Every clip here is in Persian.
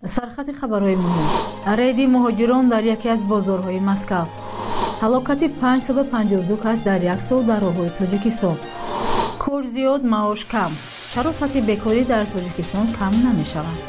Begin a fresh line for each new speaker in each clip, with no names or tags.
سرخط خبرهای مهم: رید مهاجران در یکی از بازارهای مسکو، هلاکت 552 کس در یک سال در راههای تاجیکستان، کار زیاد معاش کم، چرا سطح بیکاری در تاجیکستان کم نمی شود؟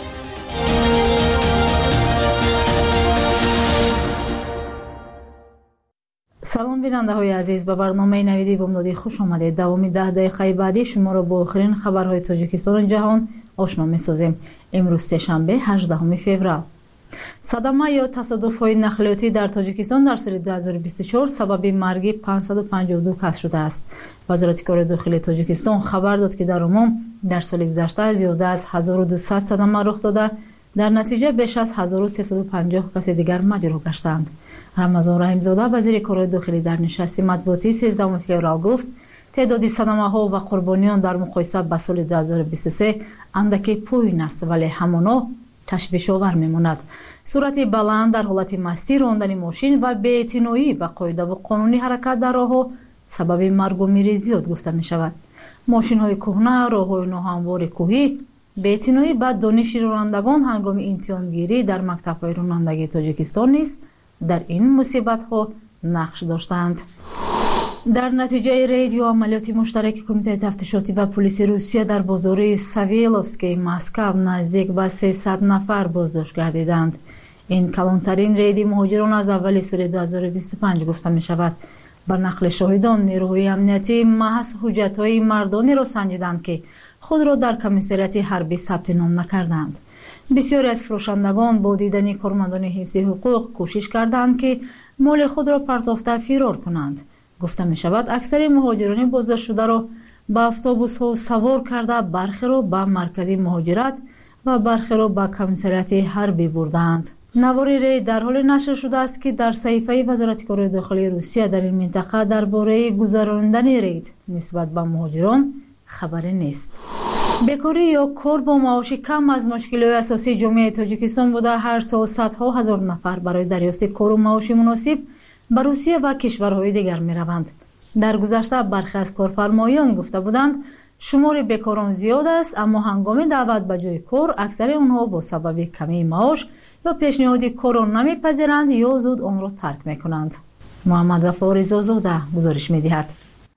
سلام بیننده های عزیز، به برنامه نویدی بامدادی خوش آمدید. دوامی 10 دقیقه بعدی شما را با آخرین خبرهای تاجیکستان و جهان آشنا می سازیم. امروز سه‌شنبه 18 فوریه. صدمه یا تصادف‌های نقلیاتی در تاجیکستان در سال 2024 سبب مرگ 552 کس شده است. وزارت کار داخلی تاجیکستان خبر داد که در عموم در سال گذشته زیاده از 1200 صدمه رخ داده، در نتیجه بیش از 1350 کس دیگر مجروح گشتند. رمضان رحیم‌زاده وزیر کار داخلی در نشست مطبوعاتی 13 فوریه گفت تعداد صدمه‌ها و قربانیان در مقایسه با سال 2023 اندکی پایین است، ولی همانا تشویش‌آور می‌ماند. سرعت بلند در حالت مستی راندن ماشین و بی‌اعتنایی به قاعده و قانون حرکت در راه‌ها سبب مرگ و میر زیاد گفته می‌شود. ماشین‌های کهنه، راه‌های ناهموار کوهی، بی‌اعتنایی با دانش رانندگان هنگام امتحانگیری در مکتب‌های رانندگی تاجیکستان نیز در این مصیبت‌ها نقش داشتند. در نتیجه رید یا عملیات مشترک کمیته تفتیشاتی و پلیس روسیه در بازار ساویلوفسکی مسکو نزدیک به 300 نفر بازداشت گردیدند. این کلانترین رید مهاجران از اول سال 2025 گفته می شود. بر نقل شاهدان نیروهای امنیتی محض حجت‌های مردانی را سنجیدند که خود را در کمیساریات حربی ثبت نام نکردند. بسیاری از فروشندگان با دیدن کارمندان حفظ حقوق کوشش کردند که مال خود را پرتافته فرار کنند. گفته می شود اکثر مهاجران بازداشت شده را به اتوبوس ها سوار کرده، برخی را به مرکز مهاجرت و برخی را به کمیساریات حربی بردند. نوار رید در حال نشر شده است که در صحیفه وزارت کار داخلی روسیه در این منطقه درباره گذراندن رید نسبت به مهاجران خبری نیست. بیکاری یا کار با معاش کم از مشکلات اساسی جامعه تاجیکستان بوده. هر سال صدها هزار نفر برای دریافت کار و معاش مناسب به روسیه و کشورهای دیگر می روند. در گذشته برخی از کارفرمایان گفته بودند شمار بیکاران زیاد است، اما هنگام دعوت به جای کار اکثر آنها با سبب کمی معاش یا پیشنهاد کار را نمیپذیرند یا زود آن را ترک می کنند. محمد وفا رضازاده گزارش می دهد.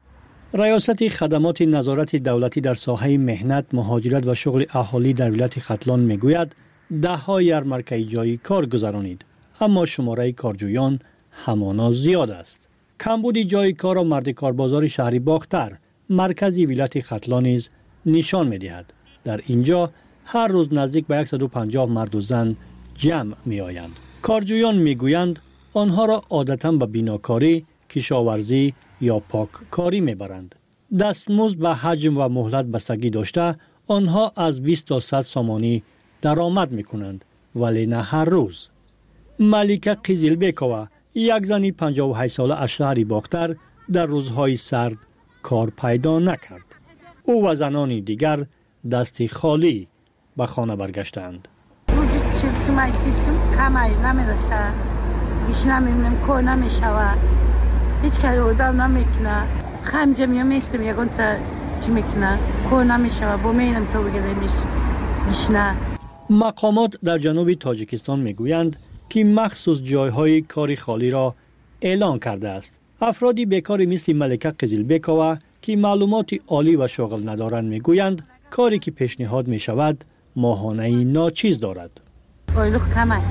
ریاست خدمات نظارت دولتی در ساحه مهنت، مهاجرت و شغل اهالی در ولایت ختلان می گوید ده‌ها یارمارکه جای کار گذرانید، اما شماره کارجویان همانا زیاد است. کمبود جای کار و مرد کاربازار شهری باختر مرکزی ولایت ختلان نیز نشان می دهد. در اینجا هر روز نزدیک به 150 مرد و زن جمع می آیند. کارجویان می گویند آنها را عادتاً به بیناکاری، کشاورزی یا پاککاری می برند. دستمزد به حجم و مهلت بستگی داشته آنها از 20 تا 100 سامانی درآمد می کنند، ولی نه هر روز. ملیکه قیزیلبکووا یک زنی 58 ساله از شهری باختر در روزهای سرد کار پیدا نکرد. او و زنانی دیگر دستی خالی به خانه برگشتند.
هیچ کاری آدم نمیکنه. خمجه میستم یکون تا چی میکنه کار نمیشه با میرم تو بگیرم میشنه.
مقامات در جنوب تاجیکستان میگویند که مخصوص جایهای کاری خالی را اعلان کرده است. افرادی بیکاری مثل ملکه قیزیلبکووا که معلومات عالی و شغل ندارند میگویند کاری که پیشنهاد میشود ماهانه ناچیز دارد.
اویلوخ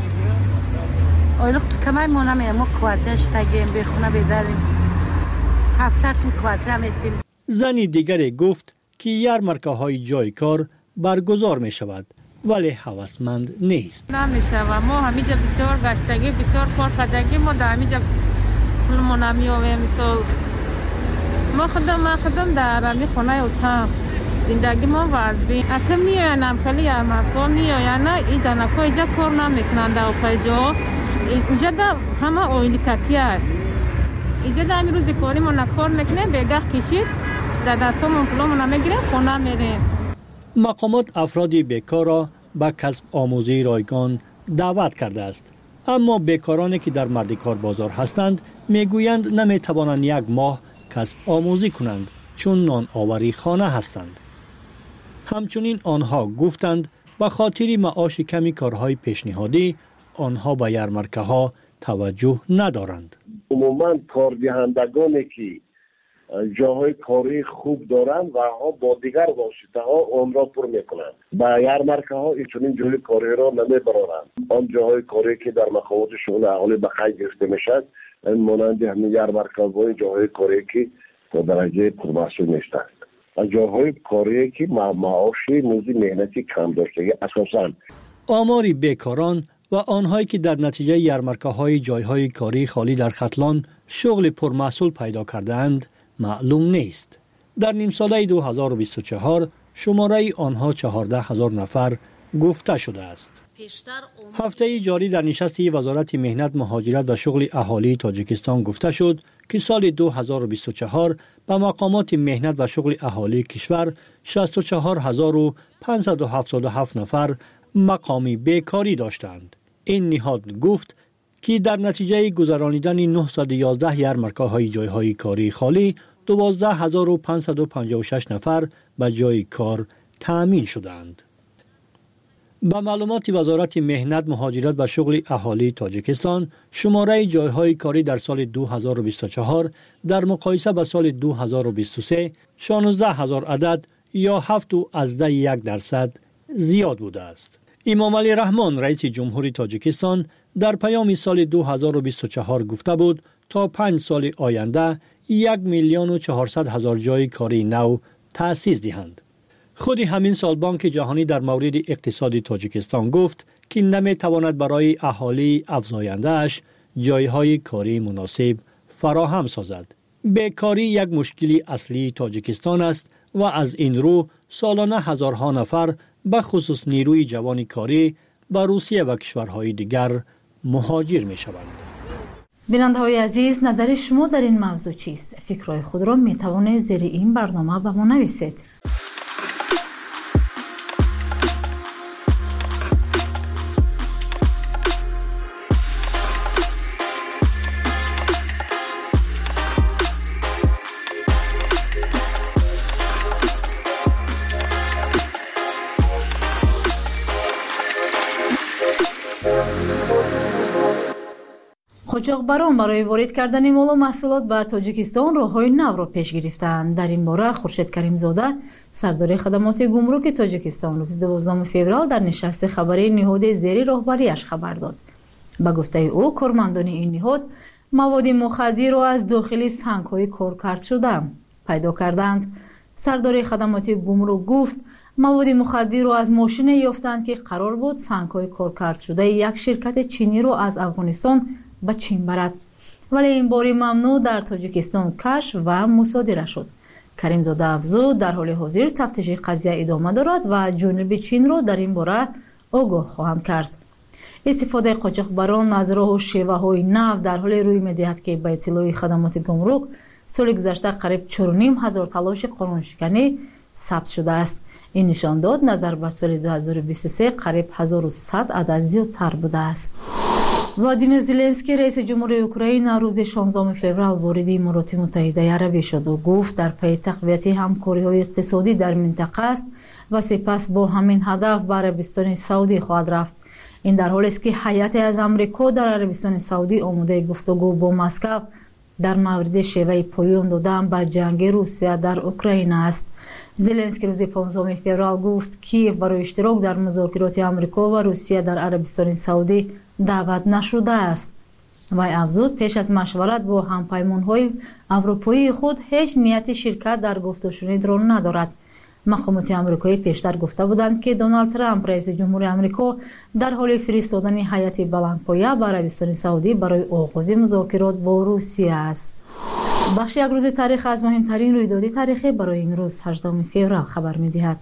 کمای ما نمیم، ما کوارترش تگیم بخونه بیداریم، هفتهتون کوارتر میتیم.
زنی دیگری گفت که یارمارکه های جای کار برگزار می شود ولی هوسمند نیست.
نمیشه، ما همیجا بسیار گشتگی، بسیار کار کردگی، ما در همیجا پولمو نمیومیم. مثال ما خودم در همی خونه اتاق زندگی ما وضعی اکه میاینم خیلی یارمارکه میاین، این زنکا اینجا کار نمیکنند و پایجا اینجا دا همه اویلی ککی هست. اینجا دا همی روزی کاری ما نکار میکنه، بگه کشید در دستامون پولامو نمیگیره خونه میریم.
مقامات افرادی بیکار را به کسب آموزی رایگان دعوت کرده است، اما بیکارانی که در مرد کار بازار هستند میگویند نمیتوانند یک ماه کسب آموزی کنند چون نان آوری خانه هستند. همچنین آنها گفتند به خاطر معاش کمی کارهای پیشنهادی آنها به یارمارکه ها توجه ندارند.
عموما کاردهندگانی که جاهای کاری خوب دارند و ها با دیگر واسطه ها آن را پر میکنند. با یارمارکه ها این جای کاری را نمیبرند. آن جاهای کاری که در مقامات شغل اهالی به خرج گرفته میشد، این مانند همین یارمارکه ها جاهای کاری که در درجه پرمحصول نیستند. جاهای کاری که معاشی موزی مهنتی کم داشته اساساً
آمار بیکاران و آنهایی که در نتیجه یارمارکه های جایهای کاری خالی در ختلان شغل پرمحصول پیدا کردند معلوم نیست. در نیم ساله 2024 شماره آنها 14,000 نفر گفته شده است. هفته جاری در نشست وزارت مهنت، مهاجرت و شغل اهالی تاجیکستان گفته شد که سال 2024 به مقامات مهنت و شغل اهالی کشور 64,577 نفر مقامی بیکاری داشتند. این نهاد گفت که در نتیجه گذرانیدن 911 یارمارکه های جایهای کاری خالی 12,556 نفر به جای کار تأمین شدند. با معلومات وزارت مهنت، مهاجرت و شغل اهالی تاجیکستان، شماره جایهای کاری در سال 2024 در مقایسه با سال 2023 16,000 عدد یا 7.1% زیاد بوده است. امام علی رحمان رئیس جمهوری تاجیکستان در پیام سال 2024 گفته بود تا 5 سال آینده 1,400,000 جای کاری نو تأسیس دهند. خود همین سال بانک جهانی در مورد اقتصاد تاجیکستان گفت که نمیتواند برای اهالی افزاینده‌اش جایهای کاری مناسب فراهم سازد. بیکاری یک مشکل اصلی تاجیکستان است و از این رو سالانه هزارها نفر به خصوص نیروی جوان کاری به روسیه و کشورهای دیگر مهاجر می شوند.
بیننده‌های عزیز، نظر شما در این موضوع چیست؟ فکرهای خود را می توانید زیر این برنامه به ما نویسید. قاچاقبران برای وارد کردن مال و محصولات به تاجیکستان راه‌های نو را پیش گرفتند. در این باره خورشید کریمزاده، سردار خدمات گمرک تاجیکستان، روز 12 فوریه در نشست خبری نهاد زیر راهبریش خبر داد. به گفته او، کارمندان این نهاد مواد مخدر را از داخل سنگ‌های کارکرد شده پیدا کردند. سردار خدمات گمرک گفت مواد مخدر را از ماشین یافتند که قرار بود سنگ‌های کارکرد شده یک شرکت چینی را از افغانستان به چین برد، ولی این باری ممنوع در تاجیکستان کشف و مصادره شد. کریمزاده افزود در حال حاضر تفتیش قضیه ادامه دارد و جانب چین را در این باره آگاه خواهند کرد. استفاده قاچاقبران از راه و شیوه‌های نو در حال روی می‌دهد که به اطلاع خدمات گمرک سال گذشته قریب 4,500 تلاش قانونشکنی ثبت شده است. این نشان داد نظر به سال 2023 قریب 1100 عدد زیادتر بوده است. ولادیمیر زلنسکی رئیس جمهوری اوکراین روز 16 فوریه وارد امارات متحده عربی شد و گفت در پی تقویت همکاری‌های اقتصادی در منطقه است و سپس با همین هدف به عربستان سعودی خواهد رفت. این در حالی است که هیئت از آمریکا در عربستان سعودی آماده گفتگو با مسکو در مورد شیوه پایان دادن به جنگ روسیه در اوکراین است. زلنسکی روز 15 فوریه گفت کیف برای اشتراک در مذاکرات آمریکا و روسیه در عربستان سعودی دعوت نشده است. وی افزود پیش از مشورت با همپیمان‌های اروپایی خود هیچ نیت شرکت در گفت‌وشنید را ندارد. مقامات آمریکایی پیشتر گفته بودند که دونالد ترامپ رئیس جمهور آمریکا در حال فرستادن هیئت بلندپایه به عربستان سعودی برای آغاز مذاکرات با روسیه است. بخش یک روز تاریخ از مهمترین رویدادهای تاریخی برای امروز 18 فوریه خبر می‌دهد.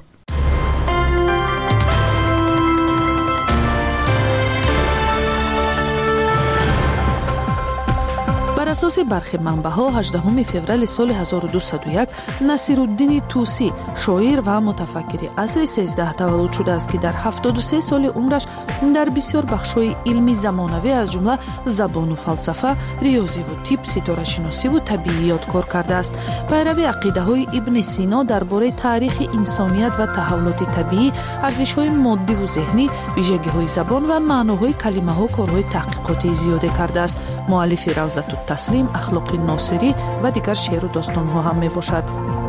بر اساس برخی منبع‌ها 18 فوریه سال 1201 نصیرالدین طوسی شاعر و متفکر عصر 13 تولد شده است که در 73 سال عمرش در بسیار بخش‌های علمی زمانوی از جمله زبان و فلسفه، ریاضی و طب، ستاره‌شناسی و طبیعیات کار کرده است. پیروی عقیده‌های ابن سینا درباره تاریخ انسانیت و تحولات طبیعی، ارزش‌های مادی و ذهنی، ویژگی‌های زبان و معناهای کلمه‌ها کارهای تحقیقاتی زیاده کرده است. مؤلف روضة التسلیم، اخلاق ناصری و دیگر شعر و داستان‌ها هم میباشد.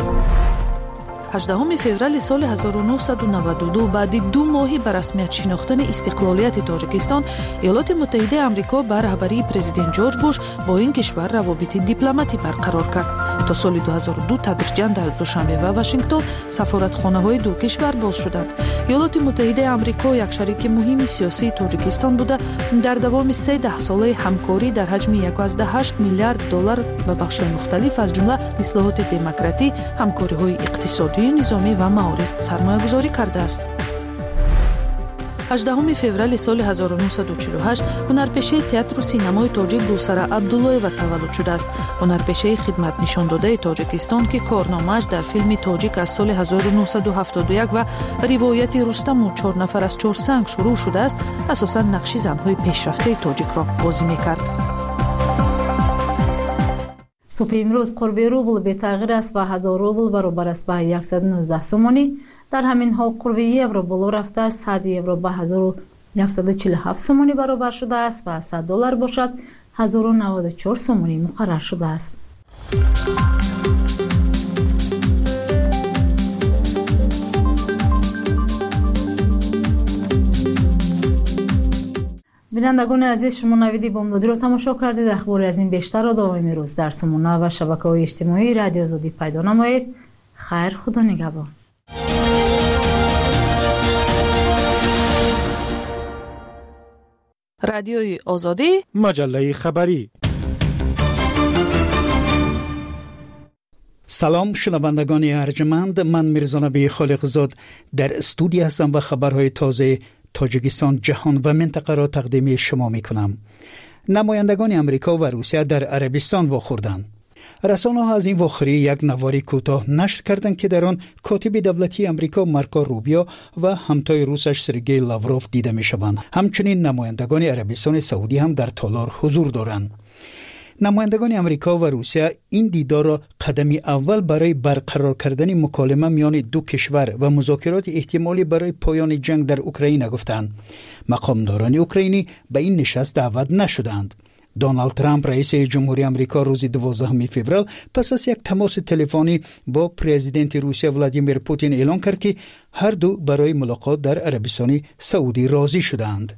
18 فوریه سال 1992 بعد 2 ماه به رسمیت شناختن استقلالیت تاجیکستان، ایالات متحده آمریکا به رهبری پرزیدنت جورج بوش با این کشور روابط دیپلماتی برقرار کرد. تا سال 2002 تدریجاً در دوشنبه و واشنگتن سفارتخانه‌های دو کشور باز شدند. ایالات متحده آمریکا یک شریک مهم سیاسی تاجیکستان بوده، در دوام 13 ساله همکاری در حجم 1.8 میلیارد دلار به بخش‌های مختلف از جمله اصلاحات دموکراتی، همکاری‌های اقتصادی، نظامی و معارف سرمایه‌گذاری کرده است. 18 فوریه سال 1948 هنرپیشه تئاتر و سینمای تاجیک گلسره عبدالله‌اوا تولد شده است. هنرپیشه خدمت نشان داده تاجیکستان که کارنامه‌اش در فیلم تاجیک از سال 1971 و روایت رستم و 4 نفر از 4 سنگ شروع شده است، اساساً نقش زن‌های پیشرفته تاجیک را بازی می‌کرد.
صبح امروز قرب روبل به تغییر است و 1000 روبل برابر است به 119 سومانی. در همین حال قرب یورو بالا رفته است. 100 یورو به 1147 سومانی برابر شده است و 100 دلار باشد 1094 سومانی مقرر شده است. بینندگان عزیز، شما نوید بامدادی را تماشا کردید. اخبار از این بیشتر را دائم روز در سامانه و شبکه‌های اجتماعی رادیو آزادی پیدا نمایید. خیر، خدا نگهدار.
رادیوی آزادی،
مجله خبری. سلام شنوندگان ارجمند، من میرزا نبی خالقزاد در استودیو هستم و خبرهای تازه تاجیکستان، جهان و منطقه را تقدیم شما می کنم. نمایندگان امریکا و روسیه در عربستان واخوردند. رسانه ها از این واخوری یک نواری کوتاه نشر کردند که در آن کاتب دولتی امریکا مارکو روبیو و همتای روسش سرگئی لاوروف دیده می شوند. همچنین نمایندگان عربستان سعودی هم در تالار حضور دارند. نمایندگان امریکا و روسیه این دیدار را قدمی اول برای برقرار کردن مکالمه میان دو کشور و مذاکرات احتمالی برای پایان جنگ در اوکراین گفتند. مقامداران اوکراینی به این نشست دعوت نشدند. دونالد ترامپ رئیس جمهوری آمریکا روز 12 فوریه پس از یک تماس تلفنی با پرزیدنت روسیه ولادیمیر پوتین اعلام کرد که هر دو برای ملاقات در عربستان سعودی راضی شدند.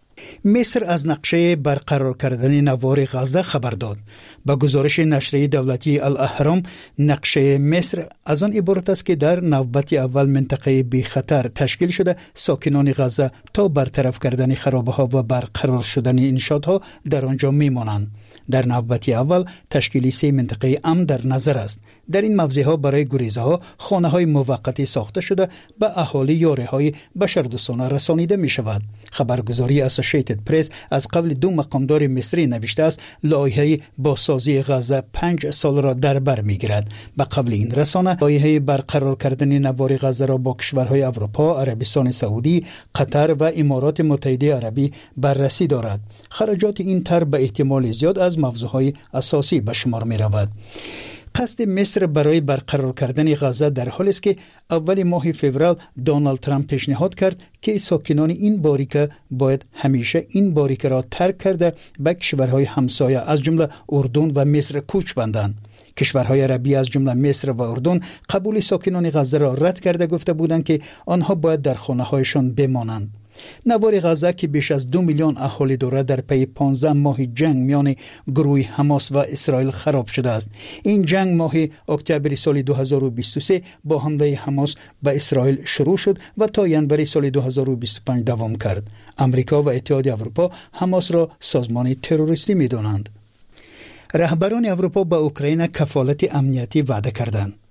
مصر از نقشه برقرار کردن نوار غزه خبر داد. با گزارش نشریه دولتی الاهرام، نقشه مصر از آن عبارت است که در نوبت اول منطقه بی خطر تشکیل شده ساکنان غزه تا برطرف کردن خرابه‌ها و برقرار شدن انشاءات‌ها در آنجا میمانند. در نوبت اول تشکیل 3 منطقه امن در نظر است. در این موضع‌ها برای گریزها خانه‌های موقتی ساخته شده به اهالی یاری‌های بشردوستانه رسانیده می‌شود. خبرگزاری اسوسییتد پرس از قبل 2 مقامدار مصری نوشته است لایحه بازسازی غزه 5 سال را در بر می‌گیرد. به قبل این رسانه لایحه برقرار کردن نوار غزه را با کشورهای اروپا، عربستان سعودی، قطر و امارات متحده عربی بررسی دارد. خراجات این طرح به احتمال زیاد از موضوعهای اساسی به شمار می‌رود. قصد مصر برای برقرار کردن غزه در حالی است که اول ماه فوریه دونالد ترامپ پیشنهاد کرد که ساکنان این باریکه باید همیشه این باریکه را ترک کرده به کشورهای همسایه از جمله اردن و مصر کوچ بندند. کشورهای عربی از جمله مصر و اردن قبول ساکنان غزه را رد کرده گفته بودند که آنها باید در خانه‌هایشان بمانند. نوار غزه که بیش از 2 میلیون اهالی دارد در پی 15 ماه جنگ میان گروه حماس و اسرائیل خراب شده است. این جنگ ماه اکتبر سال 2023 با حمله حماس به اسرائیل شروع شد و تا ینور سال 2025 دوام کرد. امریکا و اتحاد اروپا حماس را سازمان تروریستی می‌دانند. رهبران اروپا به اوکراین کفالت امنیتی وعده کردند.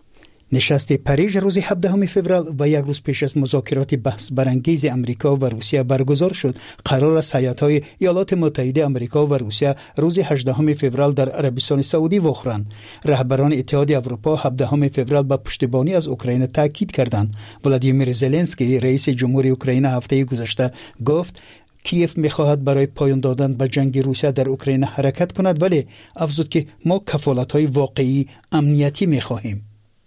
نشست پاریژ روز 17 فوریه و یک روز پیش از مذاکرات بحث برانگیز امریکا و روسیه برگزار شد. قرار است هیات‌های ایالات متحده آمریکا و روسیه روز 18 فوریه در عربستان سعودی واخرند. رهبران اتحاد اروپا 17 فوریه با پشتیبانی از اوکراین تاکید کردند. ولادیمیر زلنسکی رئیس جمهوری اوکراین هفته گذشته گفت کیف می‌خواهد برای پایان دادن به جنگ روسیه در اوکراین حرکت کند، ولی افزود که ما کفالت‌های واقعی امنیتی می‌خواهیم.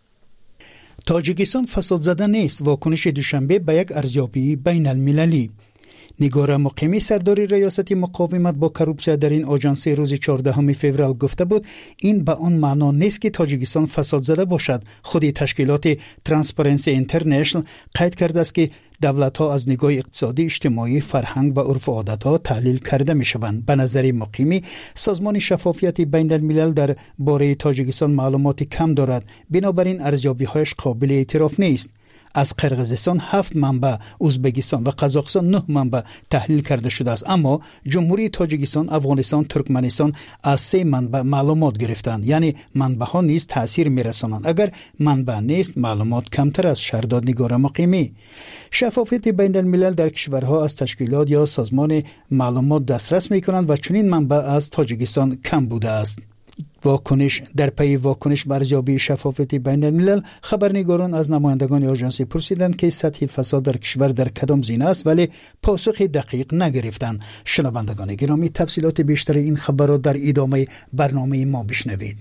تاجیکستان فساد زده نیست. واکنش دوشنبه به یک ارزیابی بین المللی. نگار مقیمی سردار ریاست مقاومت با کروپسیا در این آژانس روز 14 فوریه گفته بود این به آن معنا نیست که تاجیکستان فساد زده باشد. خود تشکیلات ترانسپرنسی اینترنشنال قید کرده است که دولت‌ها از نگاه اقتصادی، اجتماعی، فرهنگ و عرف و عادت‌ها تحلیل کرده می‌شوند. به نظر مقیمی سازمان شفافیت بین الملل در باره تاجیکستان معلومات کم دارد، بنابراین ارزیابی‌هایش قابل اعتراف نیست. از قرقیزستان 7 منبع، ازبکستان و قزاقستان 9 منبع تحلیل کرده شده است، اما جمهوری تاجیکستان، افغانستان، ترکمنستان از 3 منبع معلومات گرفتند. یعنی منبع‌ها نیز تأثیر می‌رسانند. اگر منبع نیست معلومات کمتر از شهرداد نگار مقیمی. شفافیت بین الملل در کشورها از تشکیلات یا سازمان معلومات دسترس می‌کنند و چنین منبع از تاجیکستان کم بوده است. واکنش در پی واکنش بر ارزیابی شفافیت بین الملل، خبرنگاران از نمایندگان آژانس پرسیدند که سطح فساد در کشور در کدام زینه است، ولی پاسخ دقیق نگرفتند. شنوندگان گرامی، تفصیلات بیشتر این خبرات در ادامه برنامه ما بشنوید.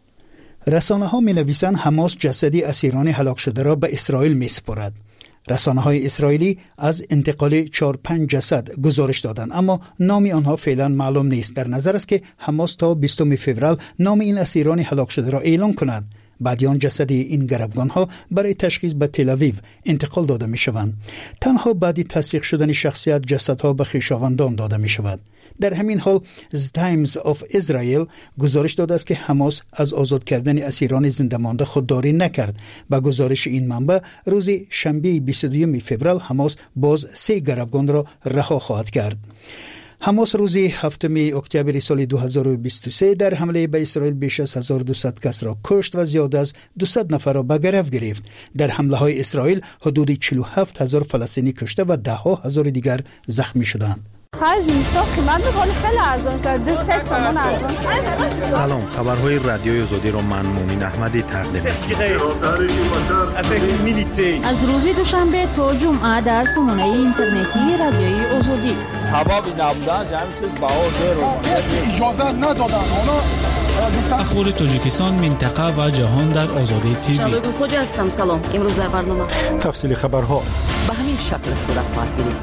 رسانه‌ها می‌نویسند حماس جسدی اسیران هلاک شده را به اسرائیل می‌سپارد. رسانه‌های اسرائیلی از انتقال 4-5 جسد گزارش دادند، اما نام آنها فعلا معلوم نیست. در نظر است که حماس تا 20 فوریه نام این اسیران هلاک شده را اعلام کند. بعد آن جسد این گروگان‌ها برای تشخیص به تل آویو انتقال داده می‌شوند. تنها بعد تصدیق شدن شخصیت جسدها به خویشاوندان داده می‌شود. در همین حال تایمز آف اسرائیل گزارش داده است که حماس از آزاد کردن اسیران زنده مانده خودداری نکرد. با گزارش این منبع روز شنبه 22 فوریه حماس باز 3 گروگان را رها خواهد کرد. حماس روز 7 اکتبر سال 2023 در حمله به اسرائیل بیش از 1200 کس را کشت و زیاد از 200 نفر را به گرفت گرفت. در حمله های اسرائیل حدود 47000 فلسطینی کشته و 10,000 دیگر زخمی شدند.
سلام، خبرهای رادیوی آزادی را من مومن احمدی تقدیم می‌کنم.
از روز دوشنبه تا جمعه در سامانه اینترنتی رادیوی آزادی.
سبب نبودن جمعی چیز باور
اجازه ندادن.
اخبار تاجیکستان، منطقه و جهان در آزادی تیوی.
شبگون خوجه هستم. سلام. امروز در برنامه
تفصیل خبرها
به همین شکل صورت خواهد گرفت.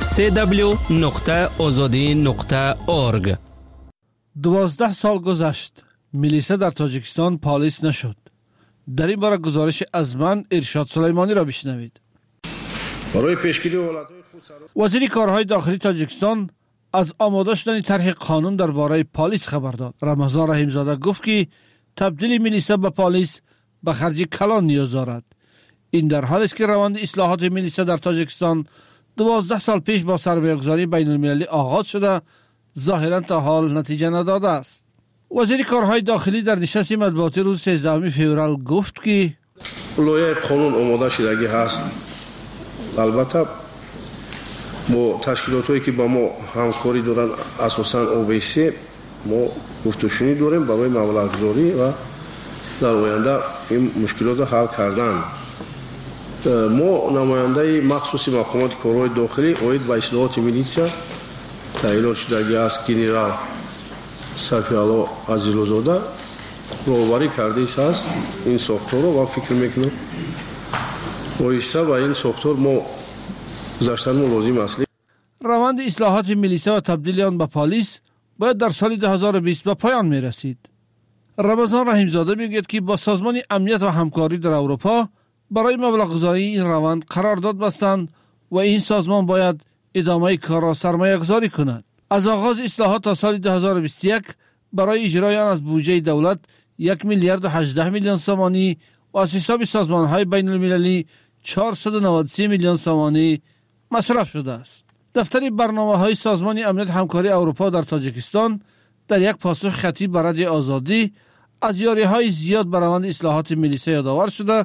www.azadi.org
12 سال گذشت. میلیسا در تاجیکستان پالیس نشد. در این باره گزارش از من ارشاد سلیمانی را بشنوید.
برای پیشگیری
وزیر کارهای داخلی تاجیکستان از آماده شدن طرح قانون درباره پالیس خبر داد. رمضان رحیمزاده گفت که تبدیل میلیسا به پالیس به خرج کلان نیاز دارد. این در حالی است که روند اصلاحات میلیسا در تاجیکستان 12 سال پیش با سرمایه‌گذاری بین المللی آغاز شده، ظاهرا تا حال نتیجه نداده است. وزیر کارهای داخلی در نشست مطبوعاتی روز 13 فوریه گفت که
لایحه قانون آماده شدگی هست. البته با تشکیلات‌هایی که با ما همکاری دارن، اساساً OBC، ما گفتگوشنی داریم برای مبلغ‌گذاری و در آینده این مشکلات حل کردن. ما نماینده مخصوص مقامات کارهای داخلی اوید به اصلاحات میلیسا تعیین شدگی است گنرال صفی‌الله عزیزلوزاده راهبری کرده است این ساختار رو و فکر میکنم وایسته و این ساختار ما گذاشتن لازم است.
روند اصلاحات میلیسا و تبدیل آن به پلیس باید در سال 2020 به پایان میرسید. رمضان رحیمزاده میگوید که با سازمان امنیت و همکاری در اروپا برای مبلغ گذاری این روند قرارداد بستند و این سازمان باید ادامه کار را سرمایه گذاری کند. از آغاز اصلاحات تا سال 2021 برای اجرای آن از بودجه دولت 1 میلیارد و 18 میلیون سومانی و از حساب سازمان‌های بین المللی 493 میلیون سومانی مصرف شده است. دفتر برنامه‌های سازمان امنیت همکاری اروپا در تاجیکستان در یک پاسخ خطی به رادیو آزادی از یاری‌های زیاد بر روند اصلاحات میلیسا یادآور شده،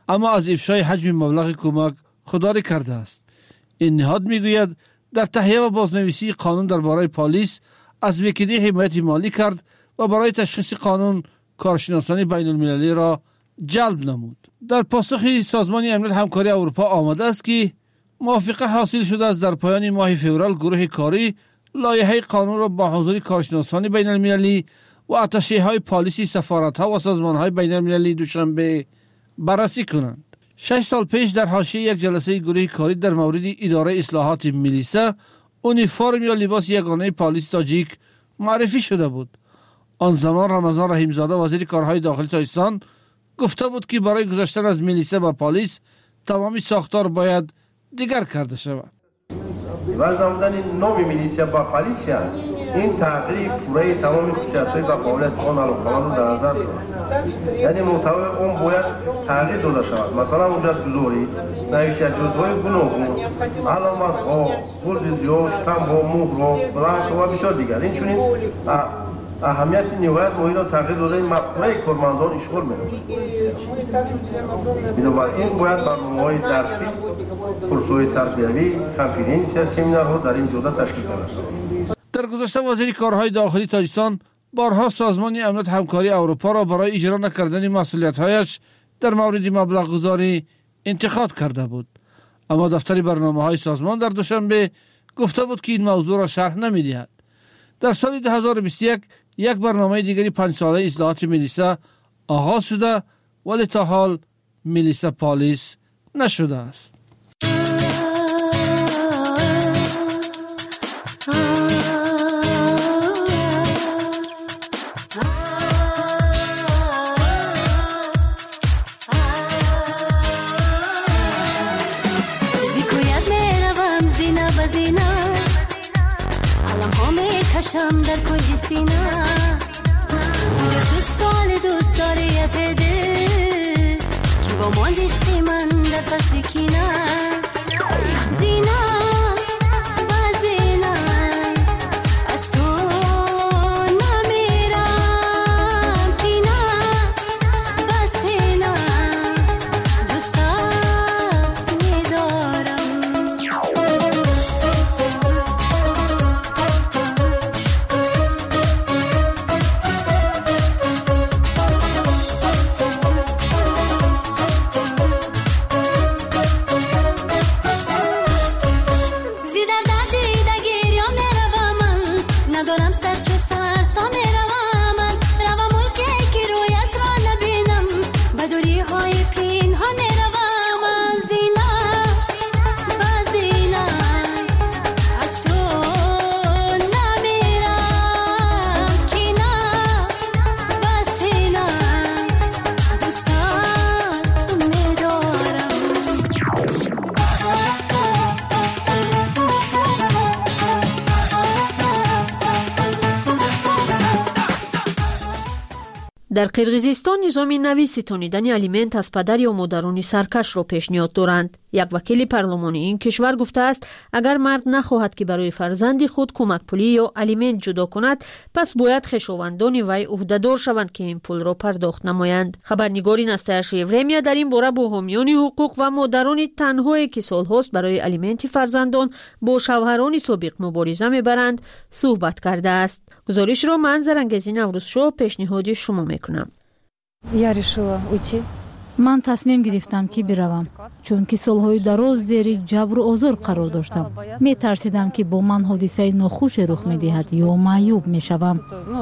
اما از افشای حجم مبلغ کمک خودداری کرده است. این نهاد میگوید در تهیه و بازنویسی قانون درباره پلیس از ویکیدی حمایت مالی کرد و برای تشخیص قانون کارشناسان بین المللی را جلب نمود. در پاسخی سازمان امنیت همکاری اروپا آمده است که موافقه حاصل شده است در پایان ماه فوریه گروه کاری لایحه قانون را با حضور کارشناسان بین المللی و اتشه‌های پلیسی سفارت‌ها و سازمان‌های بین المللی دوشنبه بررسی کنند. 6 سال پیش در حاشیه یک جلسه گروه کاری در مورد اداره اصلاحات میلیسا اونیفرم یا لباس یگانه پلیس تاجیک معرفی شده بود. آن زمان رمضان رحیمزاده وزیر کارهای داخلی تاجیکستان گفته بود که برای گذشتن از میلیسا به پلیس تمامی ساختار باید دیگر کرده شود.
وضع نمودن نام میلیسیا با پلیسیا این تغییر پوره تمام خصوصیات‌های و فعالیت آن علاقه‌مند رو در نظر دارد. یعنی محتوای اون باید تغییر داده شود. مثلا اونجا گذاری نویسنده‌های گوناگون، علامت‌ها، گلدوزی‌ها، شتام‌ها، مهرها، بلانک و بسیار دیگر. این چنین اهمیت نهایت مهم را تغییر داده مفهوم کارمندان اشغال می‌نماید. بنابراین باید برنامه‌های درسی، کورس‌های تربیوی، کنفرانس‌ها، سمینارها در این زمینه تشکیل شود.
در گذشته وزیر کارهای داخلی تاجیکستان بارها سازمان امنیت همکاری اروپا را برای اجرا نکردن مسئولیت‌هایش در مورد مبلغ گذاری انتقاد کرده بود. اما دفتر برنامه‌های سازمان در دوشنبه گفته بود که این موضوع را شرح نمی‌دهد. در سال 2021 یک برنامه دیگری 5 ساله اصلاحات میلیسا آغاز شده ولی تا حال میلیسا پلیس نشده است.
کشم در کجی سینا کجا شد سال دوست داریت دل که با ما دشتی من در فصل کینا زینا با زینا از تو نمیرم کینا با سینا دوستات میدارم.
در قرقیزستان نظامی نوی ستانیدن الیمنت از پدر یا مادران سرکش را پیشنهاد دارند. یک وکیل پارلمانی این کشور گفته است اگر مرد نخواهد که برای فرزند خود کمک پولی یا الیمنت جدا کند پس باید خویشاوندان وی عهده‌دار شوند که این پول را پرداخت نمایند. خبرنگار نستایش ورمیا در این باره با حامیان حقوق و مادران تنهایی که سالهاست برای الیمنت فرزندان با شوهران سابق مبارزه میبرند صحبت کرده است. گزارش را من زرنگزی نوروزشو پیشنهاد شما میکنم.
من تصمیم گرفتم که بروم چون که سالهای دراز زیر جبر و آزار قرار داشتم. می ترسیدم که با من حادثه ناخوش رخ می دهد یا معیوب می شوم.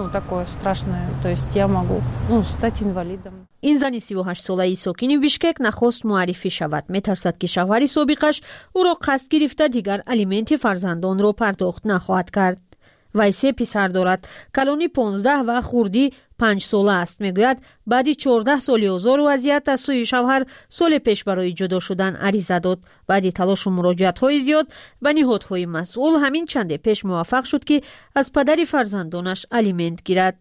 این زن 38 ساله ساکن بیشکک نخواست معرفی شود. می ترسد که شوهر سابقش او را قصد گرفته دیگر الیمنت فرزندان را پرداخت نخواهد کرد. وی 3 پسر دارد. کلانی 15 و خوردی 5 ساله است. میگوید بعد 14 سالی آزار و اذیت از سوی شوهر سال پیش برای جدا شدن عریضه داد. بعد تلاش و مراجعت‌های زیاد به نهادهای مسئول همین چند پیش موفق شد که از پدر فرزندانش الیمنت گیرد.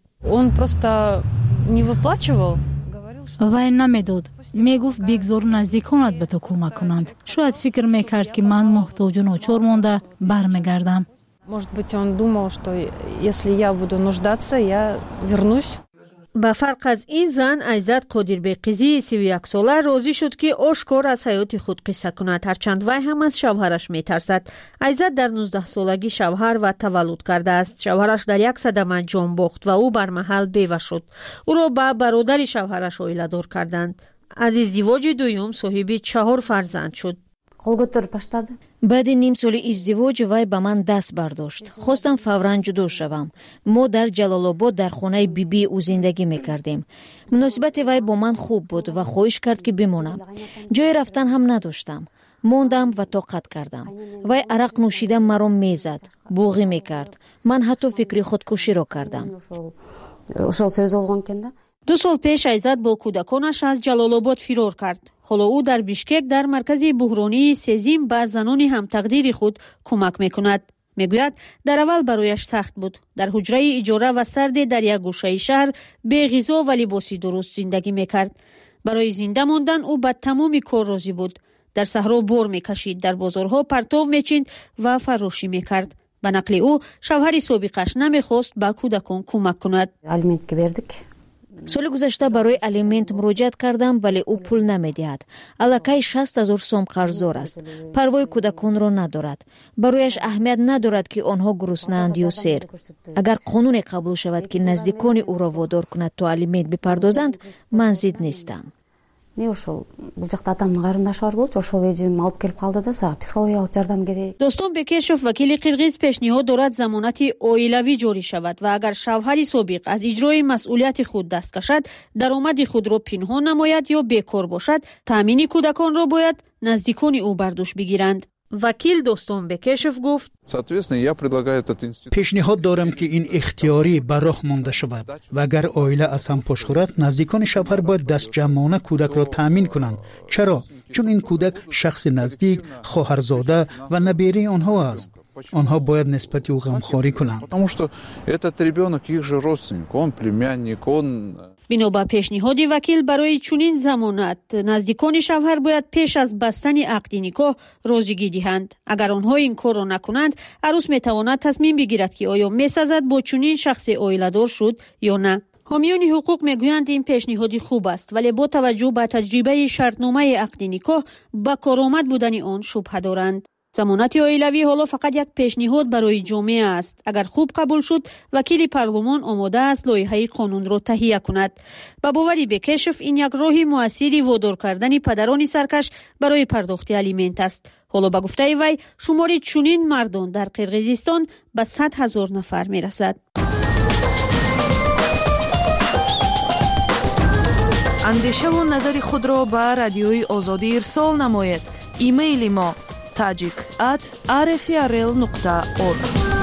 وی نمیداد. میگفت بگذار نزدیکانت به تو کمک کنند. شاید فکر میکرد که من محتاج و ناچار مانده برمیگردم.
Может быть, он думал, что если я буду нуждаться, я вернусь.
با فرق از این زن ایزد قادربقیزی 31 ساله راضی شد که آشکار از حیات خود قصه کند، هرچند وی هم از شوهرش میترسد. ایزد در 19 سالگی شوهر و تولد کرده است. شوهرش در یک صدمه جان باخت و او بر محل بیوه شد. او را با برادر شوهرش اویله دار کردند. از ازدواج دوم صاحب 4 فرزند شد.
баъди ним соли издивоҷ вай ба ман даст бардошт. хостам фавран ҷудо шавам. мо дар ҷалолобод дар хонаи бибии ӯ зиндагӣ мекардем. муносибати вай бо ман хуб буд ва хоҳиш кард ки бимонам. ҷои рафтан ҳам надоштам. мондам ва тоқат кардам. вай арақ нӯшида маро мезад, буғӣ мекард. ман ҳатто фикри худкуширо кардам.
2 سال پیش ایزد با کودکانش از جلال‌آباد فرار کرد. حالا او در بیشکک در مرکز بحرانی سزیم به زنان هم تقدیر خود کمک میکند. میگوید در اول برایش سخت بود. در حجره اجاره و سرد در یک گوشه شهر بی غذا و لباسی درست زندگی میکرد. برای زنده ماندن او به تمام کار راضی بود. در صحرا بار میکشید، در بازارها پرتو میچیند و فراشی میکرد. به نقل او شوهر سابقش نمیخواست به کودکان کمک کند.
соли гузашта барои алимент муроҷиат кардам, вале ӯ пул намедиҳад. аллакай 60,000 сом қарздор аст. парвои кӯдаконро надорад. барояш аҳамият надорад ки онҳо гуруснанд ё сер. агар қонуне қабул шавад ки наздикони ӯро водор кунад то алимент бипардозанд, ман зид нестам.
не ошол бул жакта атамдын карындашы бар болчу, ошол эжим алып келип калды да сага психологиялык жардам керек.
достон бекешев вакили қирғиз пешниҳод дорад замонати оилавӣ ҷорӣ шавад ва агар шавҳари собиқ аз иҷрои масъулияти худ даст кашад, даромади худро пинҳон намояд ё бекор бошад, таъмини кӯдаконро бояд наздикони ӯ бар дӯш бигиранд. вакил достон бекешев гуфт:
пешниҳод дорам ки ин ихтиёрӣ ба роҳ монда шавад ва агар оила аз ҳам пошхӯрад, наздикони шавҳар бояд дастҷамъона кӯдакро таъмин кунанд. чаро? чун ин кӯдак шахси наздик, хоҳарзода ва наберии онҳо аст. онҳо бояд нисбати ӯ ғамхорӣ кунанд.
бино ба пешниҳоди вакил барои чунин замонат наздикони шавҳар бояд пеш аз бастани ақди никоҳ розигӣ диҳанд. агар онҳо ин корро накунанд, арӯс метавонад тасмим бигирад ки оё месазад бо чунин шахсе оиладор шуд ё на. ҳомиёни ҳуқуқ мегӯянд ин пешниҳоди хуб аст, вале бо таваҷҷӯҳ ба таҷрибаи шартномаи ақди никоҳ ба коромад будани он шубҳа доранд. замонати оилавӣ ҳоло фақат як пешниҳод барои ҷомеа аст. агар хуб қабул шуд, вакили парлумон омода аст лоиҳаи қонунро таҳия кунад. ба бовари бекешев ин як роҳи муассири водор кардани падарони саркаш барои пардохти алимент аст. ҳоло ба гуфтаи вай шумори чунин мардон дар қирғизистон ба 100,000 нафар мерасад.
андешаву назари худро ба радиои озодӣ ирсол намоед. имейли мо tajik@rfrl.org.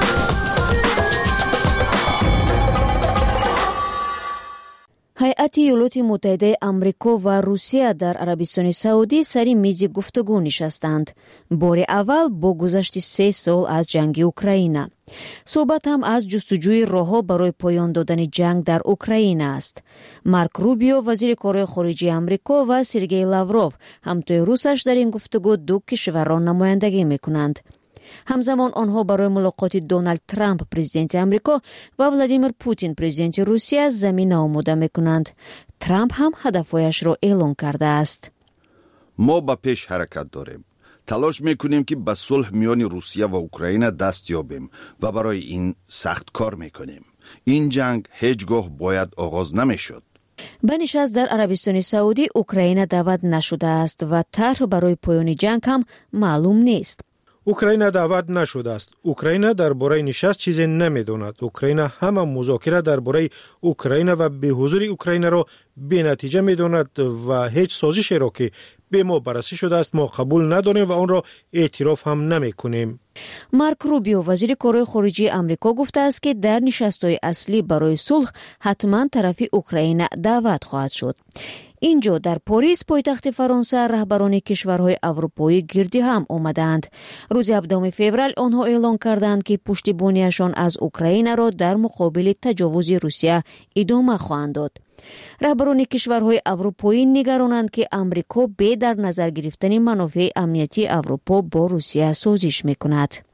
ҳайати иёлоти муттаҳидаи амрико ва русия дар арабистони саудӣ сари мизи гуфтугӯ нишастанд. бори аввал бо гузашти 3 сол аз ҷанги Украина. суҳбат ҳам аз ҷустуҷӯи роҳҳо барои поён додани ҷанг дар Украина аст. марк рубио вазири корҳои хориҷии амрико ва Сергей Лавров ҳамтои русаш дар ин гуфтугӯ ду кишварро намояндагӣ мекунанд. ҳамзамон онҳо барои мулоқоти Доналд Трамп президенти амрико ва Владимир Путин президенти Русия замина омода мекунанд. Трамп ҳам ҳадафҳояшро эълон кардааст.
мо ба пеш ҳаракат дорем. талош мекунем ки ба сулҳ миёни Русия ва Украина даст ёбем ва барои ин сахт кор мекунем. ин ҷанг ҳеҷ гоҳ бояд оғоз намешуд.
ба нишаст дар арабистони саудӣ Украина даъват нашудааст ва тарҳ барои поёни ҷанг ҳам маълум нест.
украина даъват нашудааст. украина дар бораи нишаст чизе намедонад. украина ҳама музокира дар бораи украина ва беҳузури украинаро бенатиҷа медонад ва ҳеҷ созишеро ки бе мо баррасӣ шудааст мо қабул надорем ва онро эътироф ҳам намекунем.
марк рубио вазири корҳои хориҷии амрико гуфтааст ки дар нишастҳои аслӣ барои сулҳ ҳатман тарафи украина даъват хоҳад шуд. инҷо дар Порис, пойтахти Фаронса, раҳбарони кишварҳои аврупоӣ гирдӣ ҳам омаданд. рӯзи 7 феврал онҳо эълон карданд ки пуштибонияшон аз Украинаро дар муқобили таҷовузи Русия идома хоҳанд дод. раҳбарони кишварҳои аврупоӣ нигаронанд ки амрико бе дар назар гирифтани манофеи амнияти Аврупо бо Русия созиш мекунад.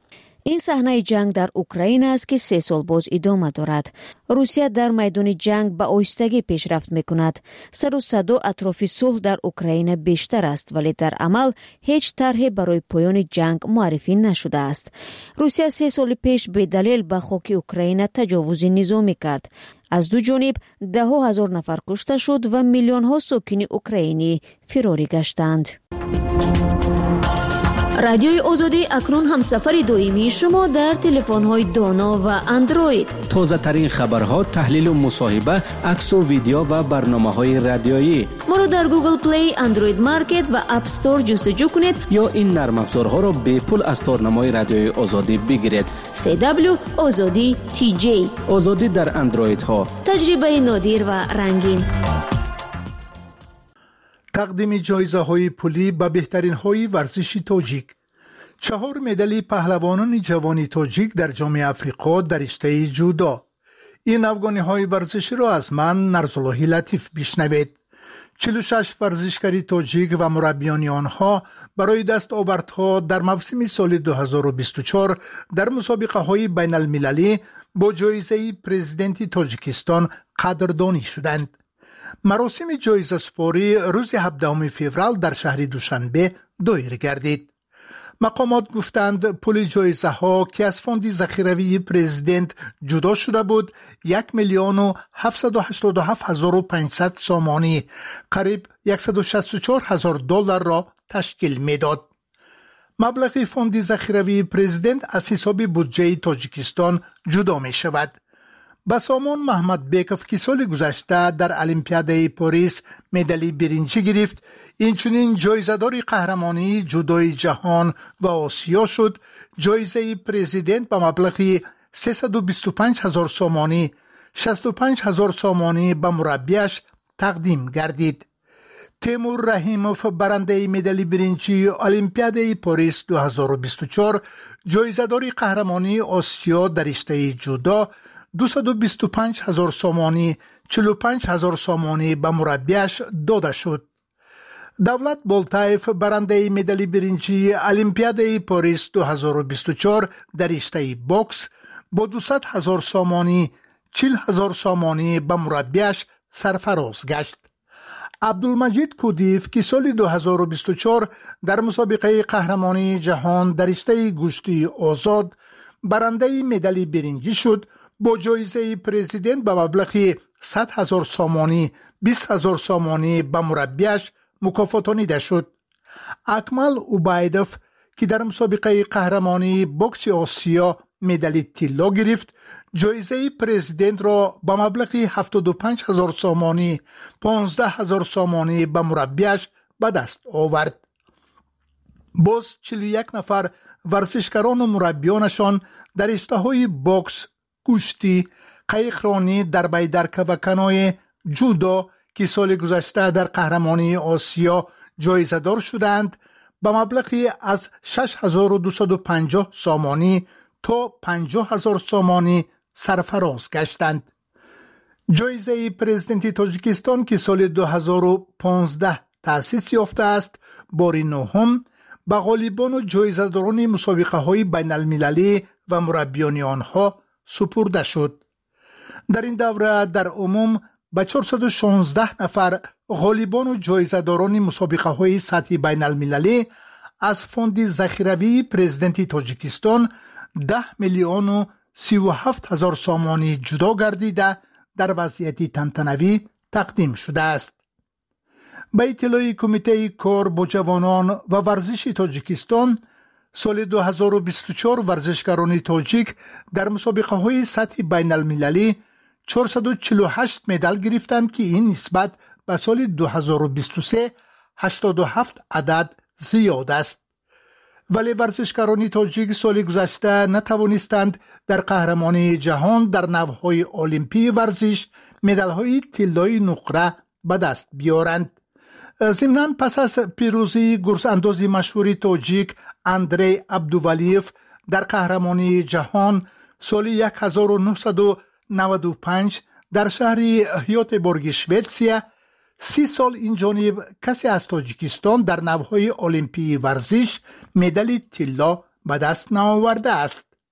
این صحنه جنگ در اوکراین است که 3 سال باز ادامه دارد. روسیه در میدان جنگ به آهستگی پیشرفت میکند. سر و صدا اطراف صلح در اوکراین بیشتر است، ولی در عمل هیچ طرحی برای پایان جنگ معرفی نشده است. روسیه 3 سال پیش به دلیل به خاک اوکراین تجاوز نظامی کرد. از دو جانب 10,000 نفر کشته شد و میلیون ها ساکن اوکراینی فراری گشتند. رادیوی آزادی اکنون هم سفر دائمی شما در تلفن‌های دانا و اندروید.
تازه ترین خبرها، تحلیل و مصاحبه، عکس و ویدیو و برنامه‌های رادیویی.
ما رو در گوگل پلی، اندروید مارکت و اپ استور جستجو کنید
یا این نرم افزارها را به پول از تارنمای رادیوی آزادی بگیرید.
CW آزادی TJ.
آزادی در اندروید ها.
تجربه نادر و رنگین.
تقدیم جایزه های پولی به بهترین های ورزشی تاجیک. 4 مدال پهلوانان جوان تاجیک در جام افریقا در رشته جودو. این افغانی های ورزشی را از من نرزاللهی لطیف بشنوید. 46 ورزشکاری تاجیک و مربیان آنها برای دستاوردها در موسم سال 2024 در مسابقه های بین المللی با جایزه پرزیدنت تاجیکستان قدردانی شدند. مراسم جایزه سپاری روز 17 فوریه در شهر دوشنبه دایر گردید. مقامات گفتند پول جایزه ها که از فوند ذخیروی پرزیدنت جدا شده بود 1,787,500 سامانی، قریب $164,000 را تشکیل میداد. مبلغ فوند ذخیروی پرزیدنت از حساب بودجه تاجیکستان جدا می شود. بسامان محمد بیکف که سال گذشته در المپیاد پاریس مدال برنجی گرفت، اینچنین جایزه‌دار قهرمانی جودوی جهان و آسیا شد، جایزه پرزیدنت به مبلغ 325,000 سامانی، 65,000 سامانی به مربیش تقدیم گردید. تیمور رحیموف برنده مدال برنجی المپیاد پاریس 2024 جایزه‌دار قهرمانی آسیا در رشته جودو 225,000 سامانی، 45,000 سامانی به مربیش داده شد. دولت بولتایف برنده مدال برنجی المپیاد پاریس 2024 در رشته بوکس با 200,000 سامانی، 40,000 سامانی به مربیش سرفراز گشت. عبدالمجید کودیف که سال 2024 در مسابقه قهرمانی جهان در رشته گوشتی آزاد برنده مدال برنجی شد، با جایزه پرزیدنت به مبلغ 100,000 سامانی، 20,000 سامانی به مربیش مکافاتانیده شد. اکمل اوبایدوف که در مسابقه قهرمانی بوکس آسیا مدال طلا گرفت، جایزه پرزیدنت را به مبلغ 75,000 سامانی، 15,000 سامانی به مربیش به دست آورد. باز 41 نفر ورزشکاران و مربیانشان در رشته‌های بوکس، کشتی، قایقرانی، دربیدرکه و کنوی، جودو که سال گذشته در قهرمانی آسیا جایزه دار شدند به مبلغی از 6,250 سامانی تا 50,000 سامانی سرفراز گشتند. جایزه پرزیدنت تاجیکستان که سال 2015 تأسیس یافته است بار نهم به غالبان و جایزه داران مسابقه های بین المللی و مربیان آنها سپرده شد. در این دوره در عموم به 416 نفر غالبان و جایزه داران مسابقه های سطحی بین المللی از فوند ذخیروی پرزیدنت تاجیکستان 10,037,000 سامانی جدا گردیده در وضعیت تنتنوی تقدیم شده است. به اطلاع کمیته کار با جوانان و ورزش تاجیکستان، سال 2024 ورزشکاران تاجیک در مسابقه های سطح بین المللی 448 مدال گرفتند که این نسبت به سال 2023 87 عدد زیاد است. ولی ورزشکاران تاجیک سال گذشته نتوانستند در قهرمانی جهان در نوهای المپی ورزش مدال‌های طلایی نقره به دست بیارند. ضمناً پس از پیروزی گرزانداز مشهور تاجیک اندری عبدوولیف در قهرمانی جهان سال 1995 در شهر یوتبورگ شویتسیا، 30 سال این جانب کسی از تاجیکستان در نوهای المپی ورزش مدال طلا به دست نآورده است.